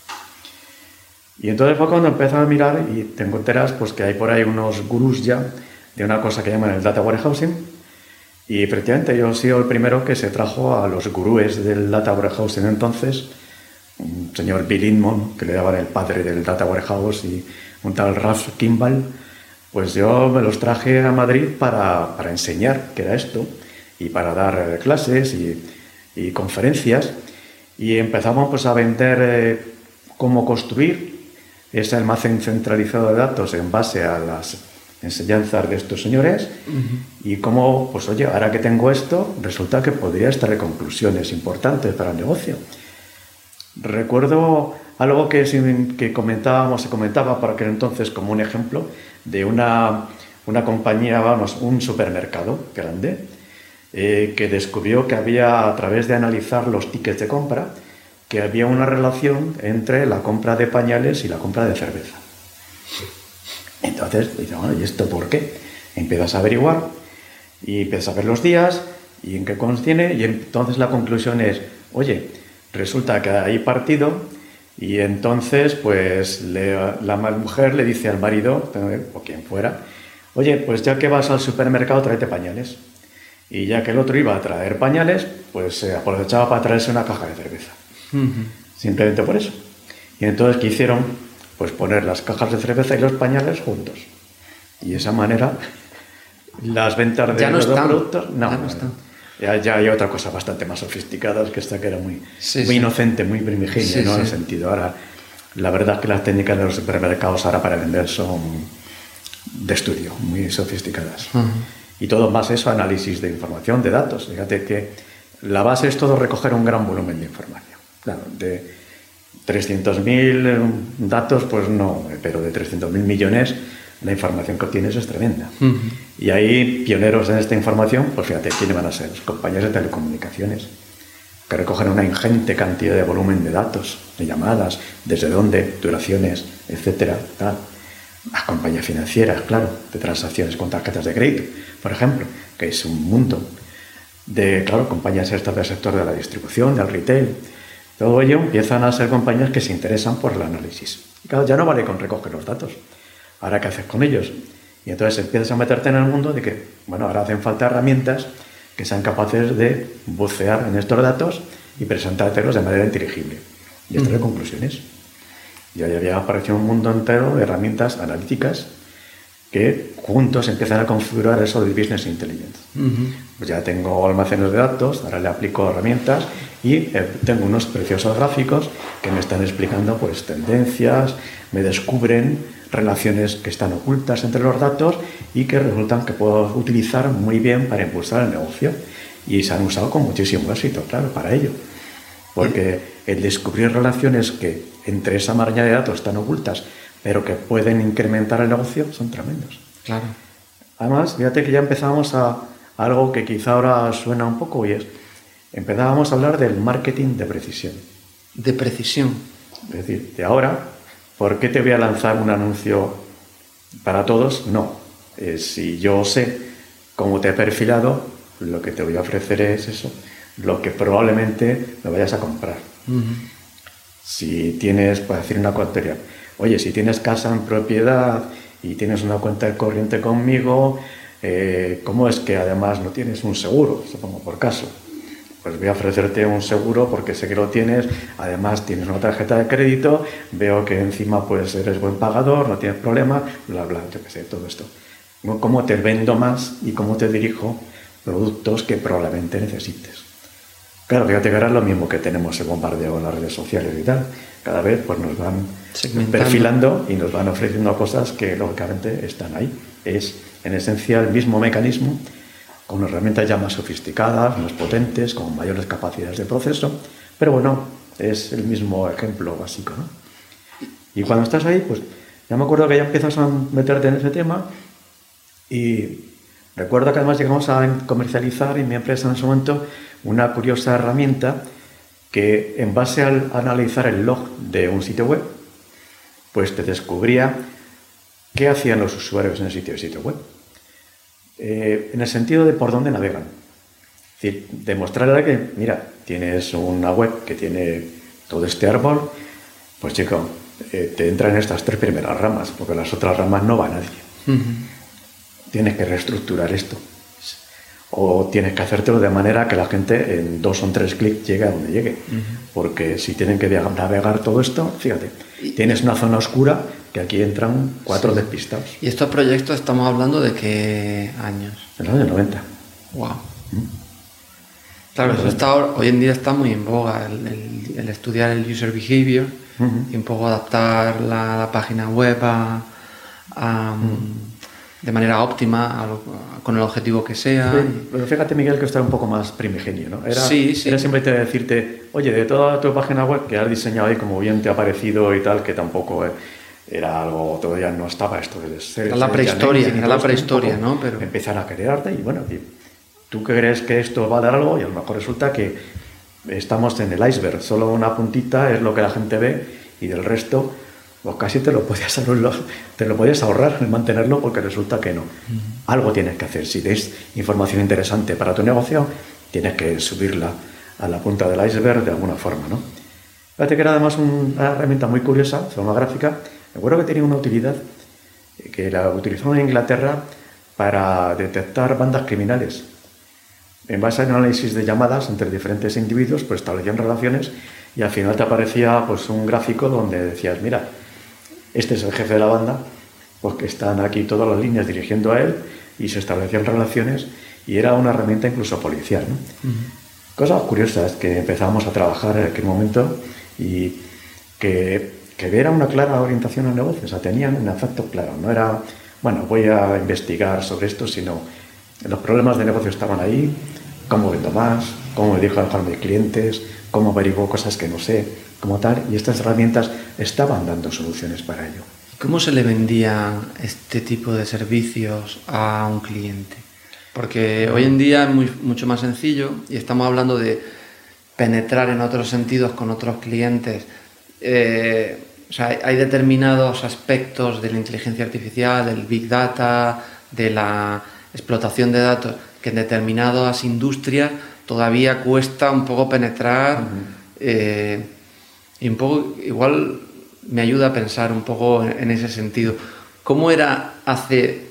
Speaker 3: Y entonces fue cuando empecé a mirar y te encontrarás pues, que hay por ahí unos gurús ya de una cosa que llaman el Data Warehousing. Y efectivamente yo he sido el primero que se trajo a los gurúes del Data Warehousing entonces, un señor Bill Inmon, que le daban el padre del Data Warehouse, y un tal Ralph Kimball. Pues yo me los traje a Madrid para enseñar qué era esto y para dar clases y conferencias. Y empezamos pues, a vender cómo construir ese almacén centralizado de datos en base a las enseñanzas de estos señores y cómo, pues oye, ahora que tengo esto, resulta que podría extraer conclusiones importantes para el negocio. Recuerdo algo que se comentaba por aquel entonces como un ejemplo de una compañía, un supermercado grande, que descubrió que había, a través de analizar los tickets de compra, que había una relación entre la compra de pañales y la compra de cerveza. Entonces, dice, bueno, ¿y esto por qué? Empiezas a averiguar y empiezas a ver los días y en qué contiene, y entonces la conclusión es, oye, resulta que hay partido y entonces pues la mujer le dice al marido, o quien fuera, oye, pues ya que vas al supermercado tráete pañales. Y ya que el otro iba a traer pañales, pues se aprovechaba para traerse una caja de cerveza. Simplemente por eso. Y entonces, ¿qué hicieron? Pues poner las cajas de cerveza y los pañales juntos. Y de esa manera, las ventas de los dos productos... Ya no están. Ya hay otra cosa bastante más sofisticada, que esta que era muy inocente, muy primigenia, ¿no? En el sentido, ahora, la verdad es que las técnicas de los supermercados ahora para vender son de estudio, muy sofisticadas. Y todo más eso, análisis de información, de datos. Fíjate que la base es todo recoger un gran volumen de información. Claro, de 300.000 datos, pues no, pero de 300.000 millones, la información que obtienes es tremenda. Y ahí, pioneros en esta información, pues fíjate, ¿quiénes van a ser? Los compañías de telecomunicaciones, que recogen una ingente cantidad de volumen de datos, de llamadas, desde dónde, duraciones, etcétera, tal. a compañías financieras, claro, de transacciones con tarjetas de crédito, por ejemplo, que es un mundo de, claro, compañías estas del sector de la distribución, del retail. Todo ello empiezan a ser compañías que se interesan por el análisis. Y claro, ya no vale con recoger los datos. Ahora, ¿qué haces con ellos? Y entonces empiezas a meterte en el mundo de que, bueno, ahora hacen falta herramientas que sean capaces de bucear en estos datos y presentártelos de manera inteligible. Y extraer conclusiones. Y ahí había aparecido un mundo entero de herramientas analíticas que juntos empiezan a configurar eso de Business Intelligence. Pues ya tengo almacenes de datos, ahora le aplico herramientas y tengo unos preciosos gráficos que me están explicando pues tendencias, me descubren relaciones que están ocultas entre los datos y que resultan que puedo utilizar muy bien para impulsar el negocio. Y se han usado con muchísimo éxito, claro, para ello. Porque el descubrir relaciones que entre esa maraña de datos están ocultas, pero que pueden incrementar el negocio, son tremendos.
Speaker 2: Claro.
Speaker 3: Además, fíjate que ya empezamos a algo que quizá ahora suena un poco y es, empezábamos a hablar del marketing de precisión.
Speaker 2: De precisión.
Speaker 3: Es decir, de ahora, ¿por qué te voy a lanzar un anuncio para todos? No. Si yo sé cómo te he perfilado, lo que te voy a ofrecer es eso, lo que probablemente me vayas a comprar. Si tienes, para decir una cuantería, oye, si tienes casa en propiedad y tienes una cuenta de corriente conmigo, ¿cómo es que además no tienes un seguro? Supongo por caso. Pues voy a ofrecerte un seguro porque sé que lo tienes, además tienes una tarjeta de crédito, veo que encima pues eres buen pagador, no tienes problema, bla, bla, yo qué sé, todo esto. ¿Cómo te vendo más y cómo te dirijo productos que probablemente necesites? Claro, fíjate que ahora es lo mismo que tenemos el bombardeo en las redes sociales y tal. Cada vez pues nos van perfilando y nos van ofreciendo cosas que lógicamente están ahí. Es en esencia el mismo mecanismo, con herramientas ya más sofisticadas, más potentes, con mayores capacidades de proceso, pero bueno, es el mismo ejemplo básico, ¿no? Y cuando estás ahí, pues ya me acuerdo que ya empiezas a meterte en ese tema y recuerdo que además llegamos a comercializar en mi empresa en ese momento una curiosa herramienta que en base al analizar el log de un sitio web, pues te descubría qué hacían los usuarios en el sitio web. En el sentido de por dónde navegan. Es decir, demostrarle que, mira, tienes una web que tiene todo este árbol, pues chico, te entran estas 3 primeras ramas, porque las otras ramas no va nadie. Tienes que reestructurar esto. O tienes que hacértelo de manera que la gente en 2 o 3 clics llegue a donde llegue. Porque si tienen que navegar todo esto, fíjate, tienes una zona oscura que aquí entran 4 despistados.
Speaker 2: ¿Y estos proyectos estamos hablando de qué años?
Speaker 3: En los años 90.
Speaker 2: Wow. Claro, eso hoy en día está muy en boga, el estudiar el user behavior y un poco adaptar la página web de manera óptima con el objetivo que sea.
Speaker 3: Sí, pero fíjate, Miguel, que esto era un poco más primigenio, ¿no? Era simplemente decirte, oye, de toda tu página web que has diseñado ahí, como bien te ha parecido y tal, que tampoco era algo, todavía no estaba esto de ser...
Speaker 2: Era la prehistoria, ¿no? Pero
Speaker 3: empiezan a quererte y bueno, tú crees que esto va a dar algo y a lo mejor resulta que estamos en el iceberg, solo una puntita es lo que la gente ve y del resto... pues casi te lo podías ahorrar el mantenerlo porque resulta que no. Algo tienes que hacer. Si tienes información interesante para tu negocio, tienes que subirla a la punta del iceberg de alguna forma, ¿no? Fíjate que era además una herramienta muy curiosa, gráfica. Me acuerdo que tenía una utilidad que la utilizaban en Inglaterra para detectar bandas criminales. En base al análisis de llamadas entre diferentes individuos, pues establecían relaciones y al final te aparecía pues un gráfico donde decías, mira, este es el jefe de la banda, pues que están aquí todas las líneas dirigiendo a él y se establecían relaciones y era una herramienta incluso policial, ¿no? Cosas curiosas que empezábamos a trabajar en aquel momento y que era una clara orientación al negocio, o sea, tenían un efecto claro, no era, bueno, voy a investigar sobre esto, sino los problemas de negocio estaban ahí, cómo vendo más, cómo me dejo alojar mis clientes, cómo averiguo cosas que no sé, como tal, y estas herramientas estaban dando soluciones para ello.
Speaker 2: ¿Cómo se le vendían este tipo de servicios a un cliente? Porque hoy en día es mucho más sencillo y estamos hablando de penetrar en otros sentidos con otros clientes O sea, hay determinados aspectos de la inteligencia artificial, del Big Data, de la explotación de datos, que en determinadas industrias todavía cuesta un poco penetrar. Y un poco, igual me ayuda a pensar un poco en ese sentido. ¿Cómo era hace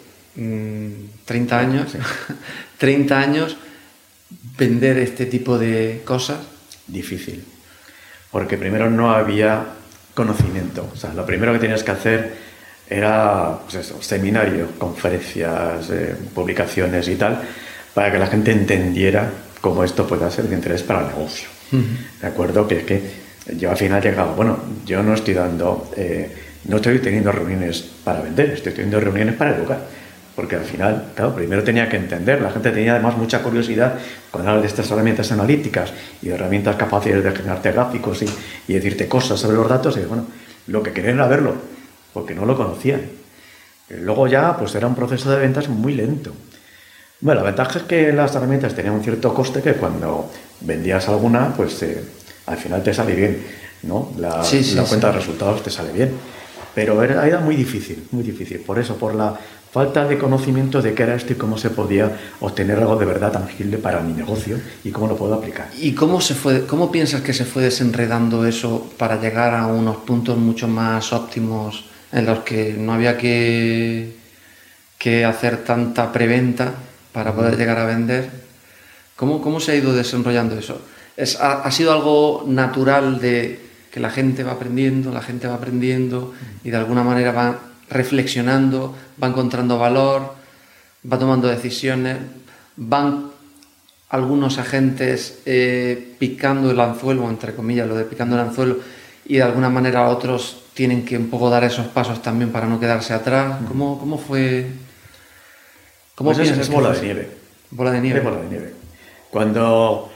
Speaker 2: 30 años, 30 años vender este tipo de cosas?
Speaker 3: Difícil, porque primero no había conocimiento. O sea, lo primero que tenías que hacer era, pues eso, seminarios, conferencias, publicaciones y tal, para que la gente entendiera cómo esto pueda ser de interés para el negocio. ¿De acuerdo? Que es que yo al final llegaba, bueno, yo no estoy no estoy teniendo reuniones para vender, estoy teniendo reuniones para educar. Porque al final, claro, primero tenía que entender. La gente tenía además mucha curiosidad cuando hablas de estas herramientas analíticas y de herramientas capaces de generarte gráficos y decirte cosas sobre los datos. Y bueno, lo que querían era verlo, porque no lo conocían. Luego ya, pues era un proceso de ventas muy lento. Bueno, la ventaja es que las herramientas tenían un cierto coste que cuando vendías alguna, pues al final te sale bien, ¿no? La cuenta de resultados te sale bien. Pero era muy difícil, muy difícil. Por eso, por la falta de conocimiento de qué era esto y cómo se podía obtener algo de verdad tangible para mi negocio y cómo lo puedo aplicar.
Speaker 2: ¿Y cómo piensas que se fue desenredando eso para llegar a unos puntos mucho más óptimos en los que no había que hacer tanta preventa para poder llegar a vender? ¿Cómo se ha ido desarrollando eso? ¿Ha sido algo natural de que la gente va aprendiendo y de alguna manera va reflexionando, va encontrando valor, va tomando decisiones, van algunos agentes picando el anzuelo, entre comillas, lo de picando el anzuelo, y de alguna manera otros tienen que un poco dar esos pasos también para no quedarse atrás? ¿Cómo fue?
Speaker 3: ¿Cómo pues es bola de nieve.
Speaker 2: Bola de nieve.
Speaker 3: Es bola de nieve. Cuando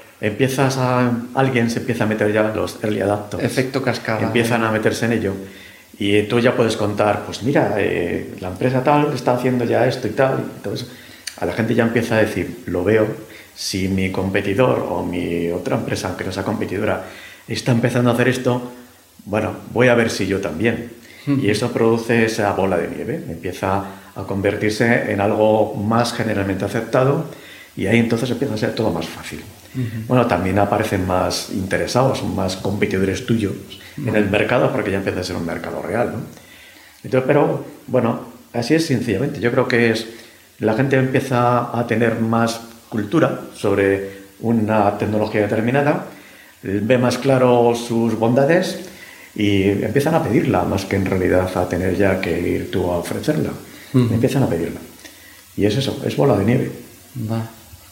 Speaker 3: alguien se empieza a meter ya los early adapters.
Speaker 2: Efecto cascada.
Speaker 3: Empiezan a meterse en ello. Y tú ya puedes contar, pues mira, la empresa tal está haciendo ya esto y tal. Y todo eso. A la gente ya empieza a decir, lo veo, si mi competidor o mi otra empresa, aunque no sea competidora, está empezando a hacer esto, bueno, voy a ver si yo también. Y eso produce esa bola de nieve. Empieza a convertirse en algo más generalmente aceptado y ahí entonces empieza a ser todo más fácil. Bueno, también aparecen más interesados, más competidores tuyos en el mercado, porque ya empieza a ser un mercado real, ¿no? Entonces, pero bueno, así es sencillamente. Yo creo que la gente empieza a tener más cultura sobre una tecnología determinada, ve más claro sus bondades y empiezan a pedirla, más que en realidad a tener ya que ir tú a ofrecerla. Empiezan a pedirla. Y es eso, es bola de nieve.
Speaker 2: Va.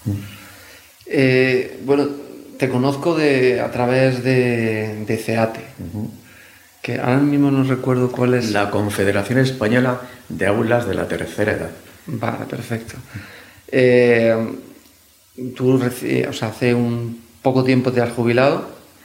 Speaker 2: Bueno, te conozco a través de CEATE, que ahora mismo no recuerdo cuál es.
Speaker 3: La Confederación Española de Aulas de la Tercera Edad.
Speaker 2: Vale, perfecto. Tú, hace un poco tiempo te has jubilado.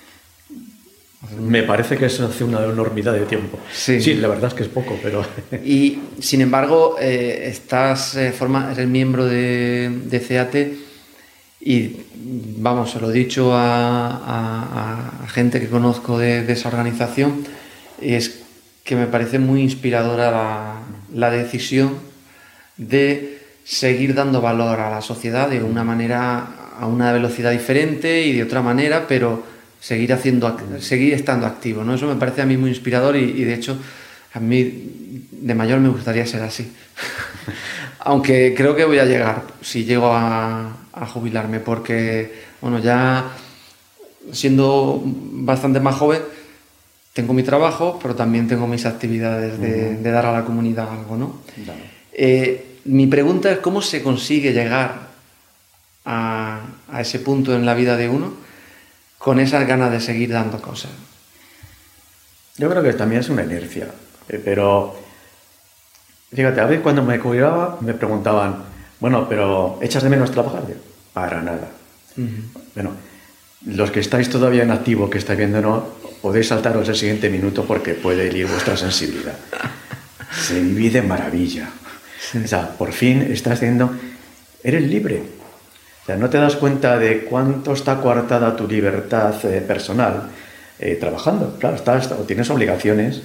Speaker 3: Me parece que eso hace una enormidad de tiempo. Sí, la verdad es que es poco, pero...
Speaker 2: Y, sin embargo, eres miembro de CEATE. Y vamos, se lo he dicho a gente que conozco de esa organización, es que me parece muy inspiradora la decisión de seguir dando valor a la sociedad de una manera, a una velocidad diferente y de otra manera, pero seguir estando activo, ¿no? Eso me parece a mí muy inspirador y de hecho a mí de mayor me gustaría ser así. Aunque creo que voy a llegar, si llego a jubilarme, porque, bueno, ya siendo bastante más joven, tengo mi trabajo, pero también tengo mis actividades de dar a la comunidad algo, ¿no? Mi pregunta es, ¿cómo se consigue llegar a ese punto en la vida de uno con esas ganas de seguir dando cosas?
Speaker 3: Yo creo que también es una inercia, pero... Fíjate, a veces cuando me jubilaba me preguntaban, bueno, pero ¿echas de menos trabajar? Para nada. Bueno, los que estáis todavía en activo, que estáis viéndonos, podéis saltaros el siguiente minuto porque puede herir vuestra sensibilidad. Se vive de maravilla. Sí. O sea, por fin eres libre. O sea, no te das cuenta de cuánto está coartada tu libertad personal trabajando. Claro, tienes obligaciones,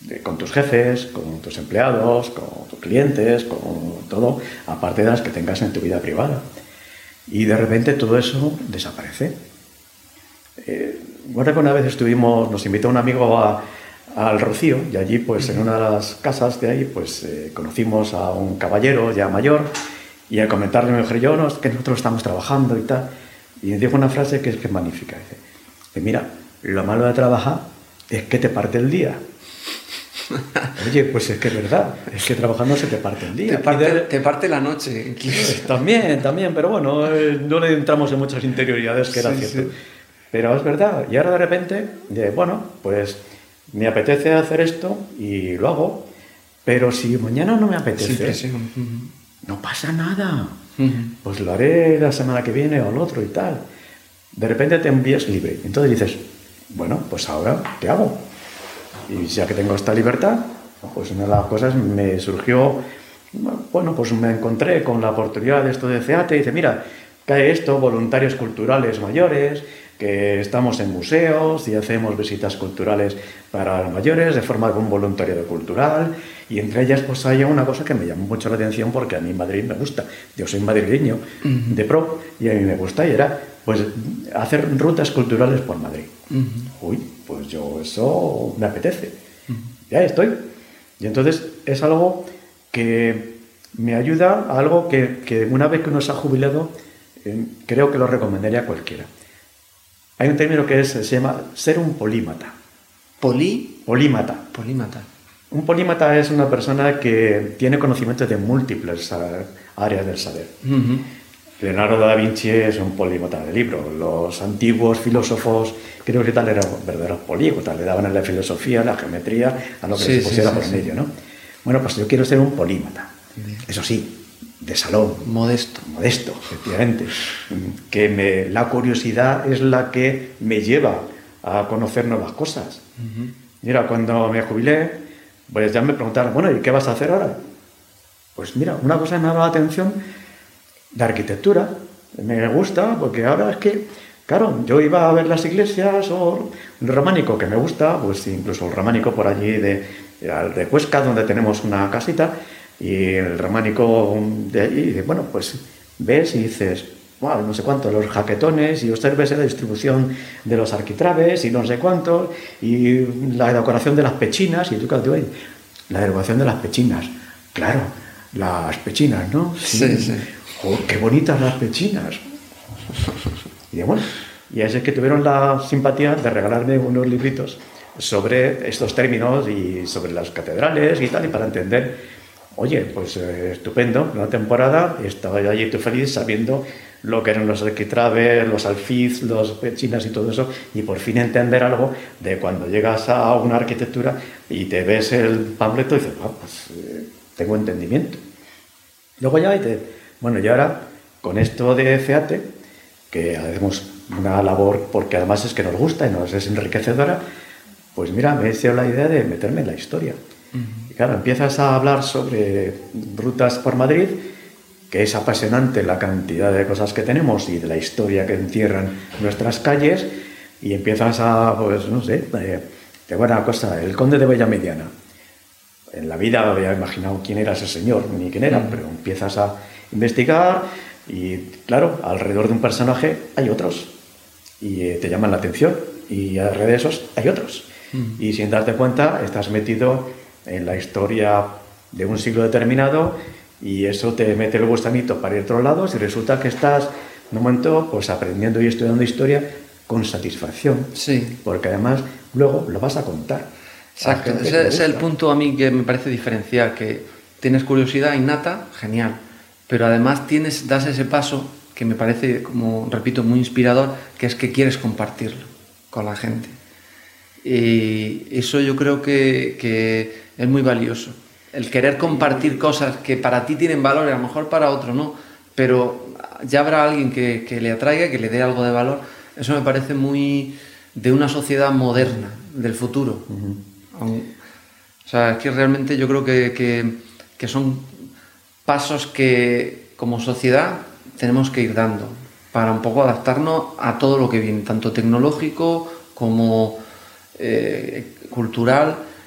Speaker 3: con tus jefes, con tus empleados, con tus clientes, con todo, aparte de las que tengas en tu vida privada. Y de repente todo eso desaparece. Recuerdo que una vez nos invitó un amigo al Rocío, y allí pues en una de las casas de ahí pues conocimos a un caballero ya mayor, y al comentarle me dijo, yo, no, es que nosotros estamos trabajando y tal, y me dijo una frase que es magnífica, dice, mira, lo malo de trabajar es que te parte el día. Oye, pues es que es verdad, es que trabajando se te parte el día.
Speaker 2: Te parte la noche, incluso.
Speaker 3: También, pero bueno, no le entramos en muchas interioridades, que era cierto. Sí. Pero es verdad, y ahora de repente, bueno, pues me apetece hacer esto y lo hago, pero si mañana no me apetece, no pasa nada. Pues lo haré la semana que viene o el otro y tal. De repente te envías libre. Entonces dices, bueno, pues ahora, ¿qué hago? Y ya que tengo esta libertad, pues una de las cosas me surgió, bueno, pues me encontré con la oportunidad de esto de CEATE y dice, mira, cae esto, voluntarios culturales mayores, que estamos en museos y hacemos visitas culturales para los mayores de forma de un voluntariado cultural, y entre ellas pues hay una cosa que me llamó mucho la atención porque a mí Madrid me gusta, yo soy madrileño de pro y a mí me gusta, y era pues hacer rutas culturales por Madrid. Uy, pues yo eso me apetece, ya estoy, y entonces es algo que me ayuda a algo que una vez que uno se ha jubilado creo que lo recomendaría a cualquiera. Hay un término que se llama ser un polímata. Polímata. Un polímata es una persona que tiene conocimientos de múltiples áreas del saber. Leonardo da Vinci es un polímata del libro. Los antiguos filósofos, creo que tal, eran verdaderos políglotas, le daban a la filosofía, a la geometría, a lo que se pusiera por medio, ¿no? Bueno, pues yo quiero ser un polímata. Eso sí, de salón.
Speaker 2: Modesto,
Speaker 3: efectivamente. Que la curiosidad es la que me lleva a conocer nuevas cosas. Mira, cuando me jubilé, pues ya me preguntaron, bueno, ¿y qué vas a hacer ahora? Pues mira, una cosa que me ha dado la atención, la arquitectura. Me gusta, porque ahora es que, claro, yo iba a ver las iglesias o el románico, que me gusta, pues incluso el románico por allí de Cuesca, donde tenemos una casita, y el románico de allí, bueno, pues ves y dices, wow, no sé cuánto, los jaquetones, y observes la distribución de los arquitraves y no sé cuánto, y la decoración de las pechinas, y tú, oye, la decoración de las pechinas, claro, las pechinas, ¿no?
Speaker 2: Sí.
Speaker 3: Oh, qué bonitas las pechinas. Y bueno, y es que tuvieron la simpatía de regalarme unos libritos sobre estos términos y sobre las catedrales y tal, y para entender. Oye, pues estupendo, una temporada, estaba yo allí feliz sabiendo lo que eran los arquitraves, los alfiz, los pechinas y todo eso, y por fin entender algo de cuando llegas a una arquitectura y te ves el panfleto y dices, pues tengo entendimiento. Luego ya, bueno, y ahora con esto de CEATE, que hacemos una labor porque además es que nos gusta y nos es enriquecedora, pues mira, me he hecho la idea de meterme en la historia. Y claro, empiezas a hablar sobre rutas por Madrid, que es apasionante la cantidad de cosas que tenemos y de la historia que encierran nuestras calles, y empiezas a, pues no sé, de buena cosa, el conde de Bellamediana. En la vida había imaginado quién era ese señor, ni quién era, pero empiezas a investigar y, claro, alrededor de un personaje hay otros, y te llaman la atención, y alrededor de esos hay otros. Y sin darte cuenta estás metido en la historia de un siglo determinado, y eso te mete el gusanito para ir a otros lados, y resulta que estás en un momento pues aprendiendo y estudiando historia con satisfacción, porque además luego lo vas a contar.
Speaker 2: Exacto, ese es el punto a mí que me parece diferencial, que tienes curiosidad innata, genial, pero además das ese paso que me parece, como repito, muy inspirador, que es que quieres compartirlo con la gente. Y eso yo creo que es muy valioso. El querer compartir cosas que para ti tienen valor y a lo mejor para otro no, pero ya habrá alguien que le atraiga, que le dé algo de valor. Eso me parece muy de una sociedad moderna, del futuro. O sea, es que realmente yo creo que son pasos que como sociedad tenemos que ir dando para un poco adaptarnos a todo lo que viene, tanto tecnológico como cultural,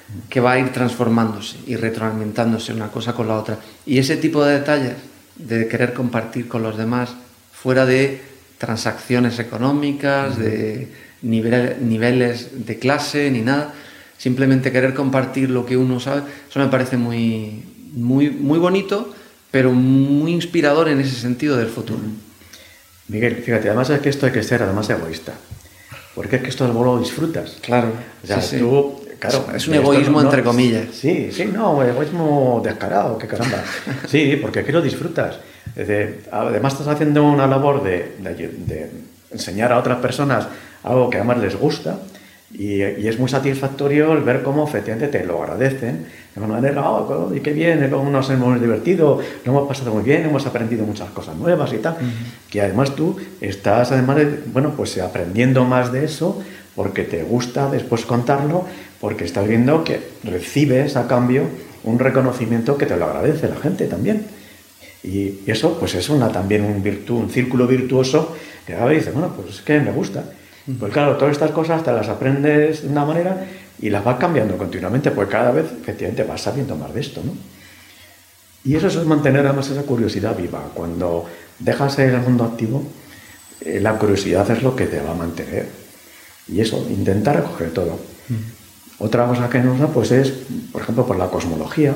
Speaker 2: que va a ir transformándose y retroalimentándose una cosa con la otra. Y ese tipo de detalles de querer compartir con los demás, fuera de transacciones económicas, de niveles de clase, ni nada, simplemente querer compartir lo que uno sabe, eso me parece muy, muy, muy bonito, pero muy inspirador en ese sentido del futuro.
Speaker 3: Miguel, fíjate, además es que esto hay que ser además egoísta, porque es que esto vos lo disfrutas.
Speaker 2: Claro,
Speaker 3: o sea,
Speaker 2: sí,
Speaker 3: tú, claro,
Speaker 2: es un egoísmo entre comillas.
Speaker 3: Sí, egoísmo descarado, qué caramba. Sí, porque aquí lo disfrutas. Además estás haciendo una labor de enseñar a otras personas algo que además les gusta, y es muy satisfactorio el ver cómo efectivamente te lo agradecen de una manera, y qué bien, cómo nos hemos divertido, lo hemos pasado muy bien, hemos aprendido muchas cosas nuevas y tal, que además tú estás además pues aprendiendo más de eso porque te gusta después contarlo, porque estás viendo que recibes a cambio un reconocimiento que te lo agradece la gente también. Y eso pues es también un círculo virtuoso que a veces dices, bueno, pues es que me gusta. Pues claro, todas estas cosas te las aprendes de una manera y las vas cambiando continuamente, porque cada vez efectivamente vas sabiendo más de esto, ¿no? Y eso es mantener además esa curiosidad viva. Cuando dejas el mundo activo, la curiosidad es lo que te va a mantener. Y eso, intentar recoger todo. Otra cosa que nos da pues es, por ejemplo, por la cosmología.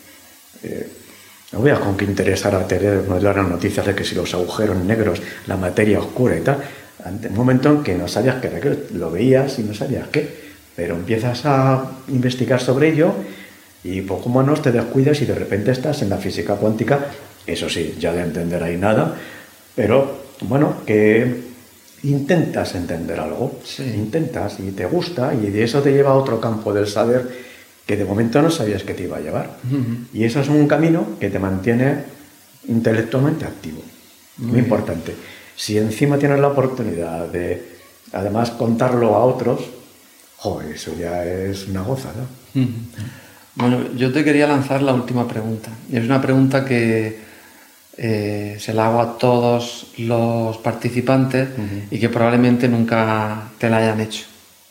Speaker 3: No veas con qué interesara tener las noticias de que si los agujeros negros, la materia oscura y tal. Ante un momento en que no sabías qué era, lo veías y no sabías qué, pero empiezas a investigar sobre ello y poco menos te descuidas y de repente estás en la física cuántica. Eso sí, ya de entender ahí nada, pero bueno, que intentas entender algo, intentas y te gusta, y de eso te lleva a otro campo del saber que de momento no sabías que te iba a llevar. Y eso es un camino que te mantiene intelectualmente activo, muy importante. Si encima tienes la oportunidad de, además, contarlo a otros, eso ya es una gozada.
Speaker 2: Bueno, yo te quería lanzar la última pregunta. Y es una pregunta que se la hago a todos los participantes y que probablemente nunca te la hayan hecho.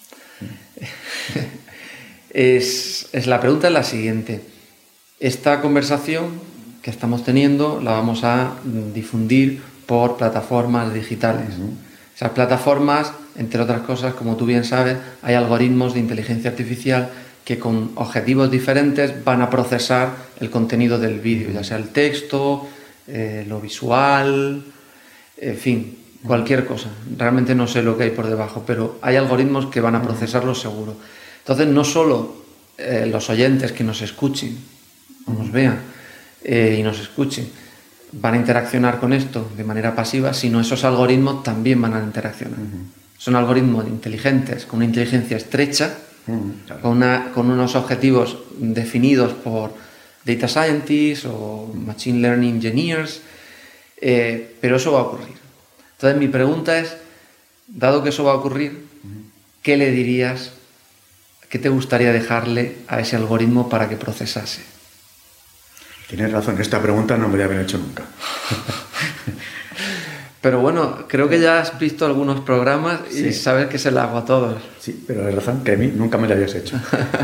Speaker 2: La pregunta es la siguiente. Esta conversación que estamos teniendo la vamos a difundir por plataformas digitales. Esas plataformas, entre otras cosas, como tú bien sabes, hay algoritmos de inteligencia artificial que con objetivos diferentes van a procesar el contenido del vídeo, ya sea el texto, lo visual, en fin, cualquier cosa. Realmente no sé lo que hay por debajo, pero hay algoritmos que van a procesarlo seguro. Entonces, no solo los oyentes que nos escuchen o nos vean y nos escuchen van a interaccionar con esto de manera pasiva, sino esos algoritmos también van a interaccionar. Son algoritmos inteligentes, con una inteligencia estrecha, con unos objetivos definidos por data scientists o machine learning engineers, pero eso va a ocurrir. Entonces mi pregunta es, dado que eso va a ocurrir, ¿qué le dirías, qué te gustaría dejarle a ese algoritmo para que procesase?
Speaker 3: Tienes razón, esta pregunta no me la habían hecho nunca.
Speaker 2: Pero bueno, creo que ya has visto algunos programas y sabes que se la hago a todos.
Speaker 3: Sí, pero es razón que a mí nunca me la habías hecho.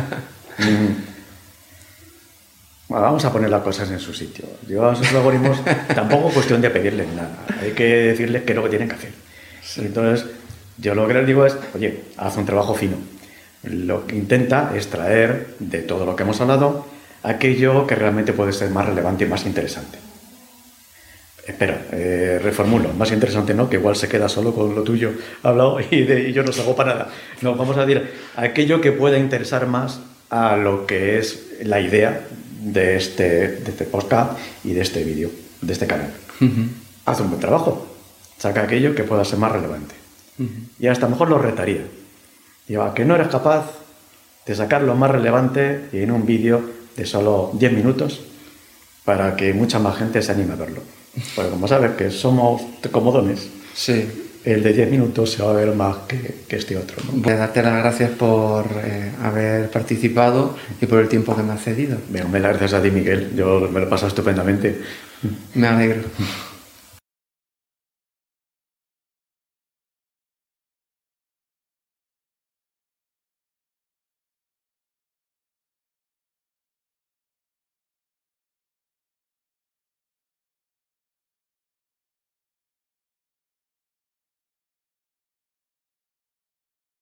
Speaker 3: Bueno, vamos a poner las cosas en su sitio. Yo a esos algoritmos tampoco es cuestión de pedirles nada. Hay que decirles qué es lo que tienen que hacer. Entonces, yo lo que les digo es, oye, haz un trabajo fino. Lo que intenta es traer de todo lo que hemos hablado aquello que realmente puede ser más relevante y más interesante. Espera, reformulo, más interesante no, que igual se queda solo con lo tuyo hablado y yo no salgo para nada. No, vamos a decir aquello que pueda interesar más a lo que es la idea de este podcast y de este vídeo, de este canal. Haz un buen trabajo, saca aquello que pueda ser más relevante. Y hasta mejor lo retaría. Digo, ¿a que no eres capaz de sacar lo más relevante y en un vídeo de solo 10 minutos para que mucha más gente se anime a verlo? Porque como sabes que somos comodones, el de 10 minutos se va a ver más que este otro, ¿no?
Speaker 2: Voy a darte las gracias por haber participado y por el tiempo que me has cedido.
Speaker 3: Me das gracias a ti, Miguel. Yo me lo he pasado estupendamente.
Speaker 2: Me alegro.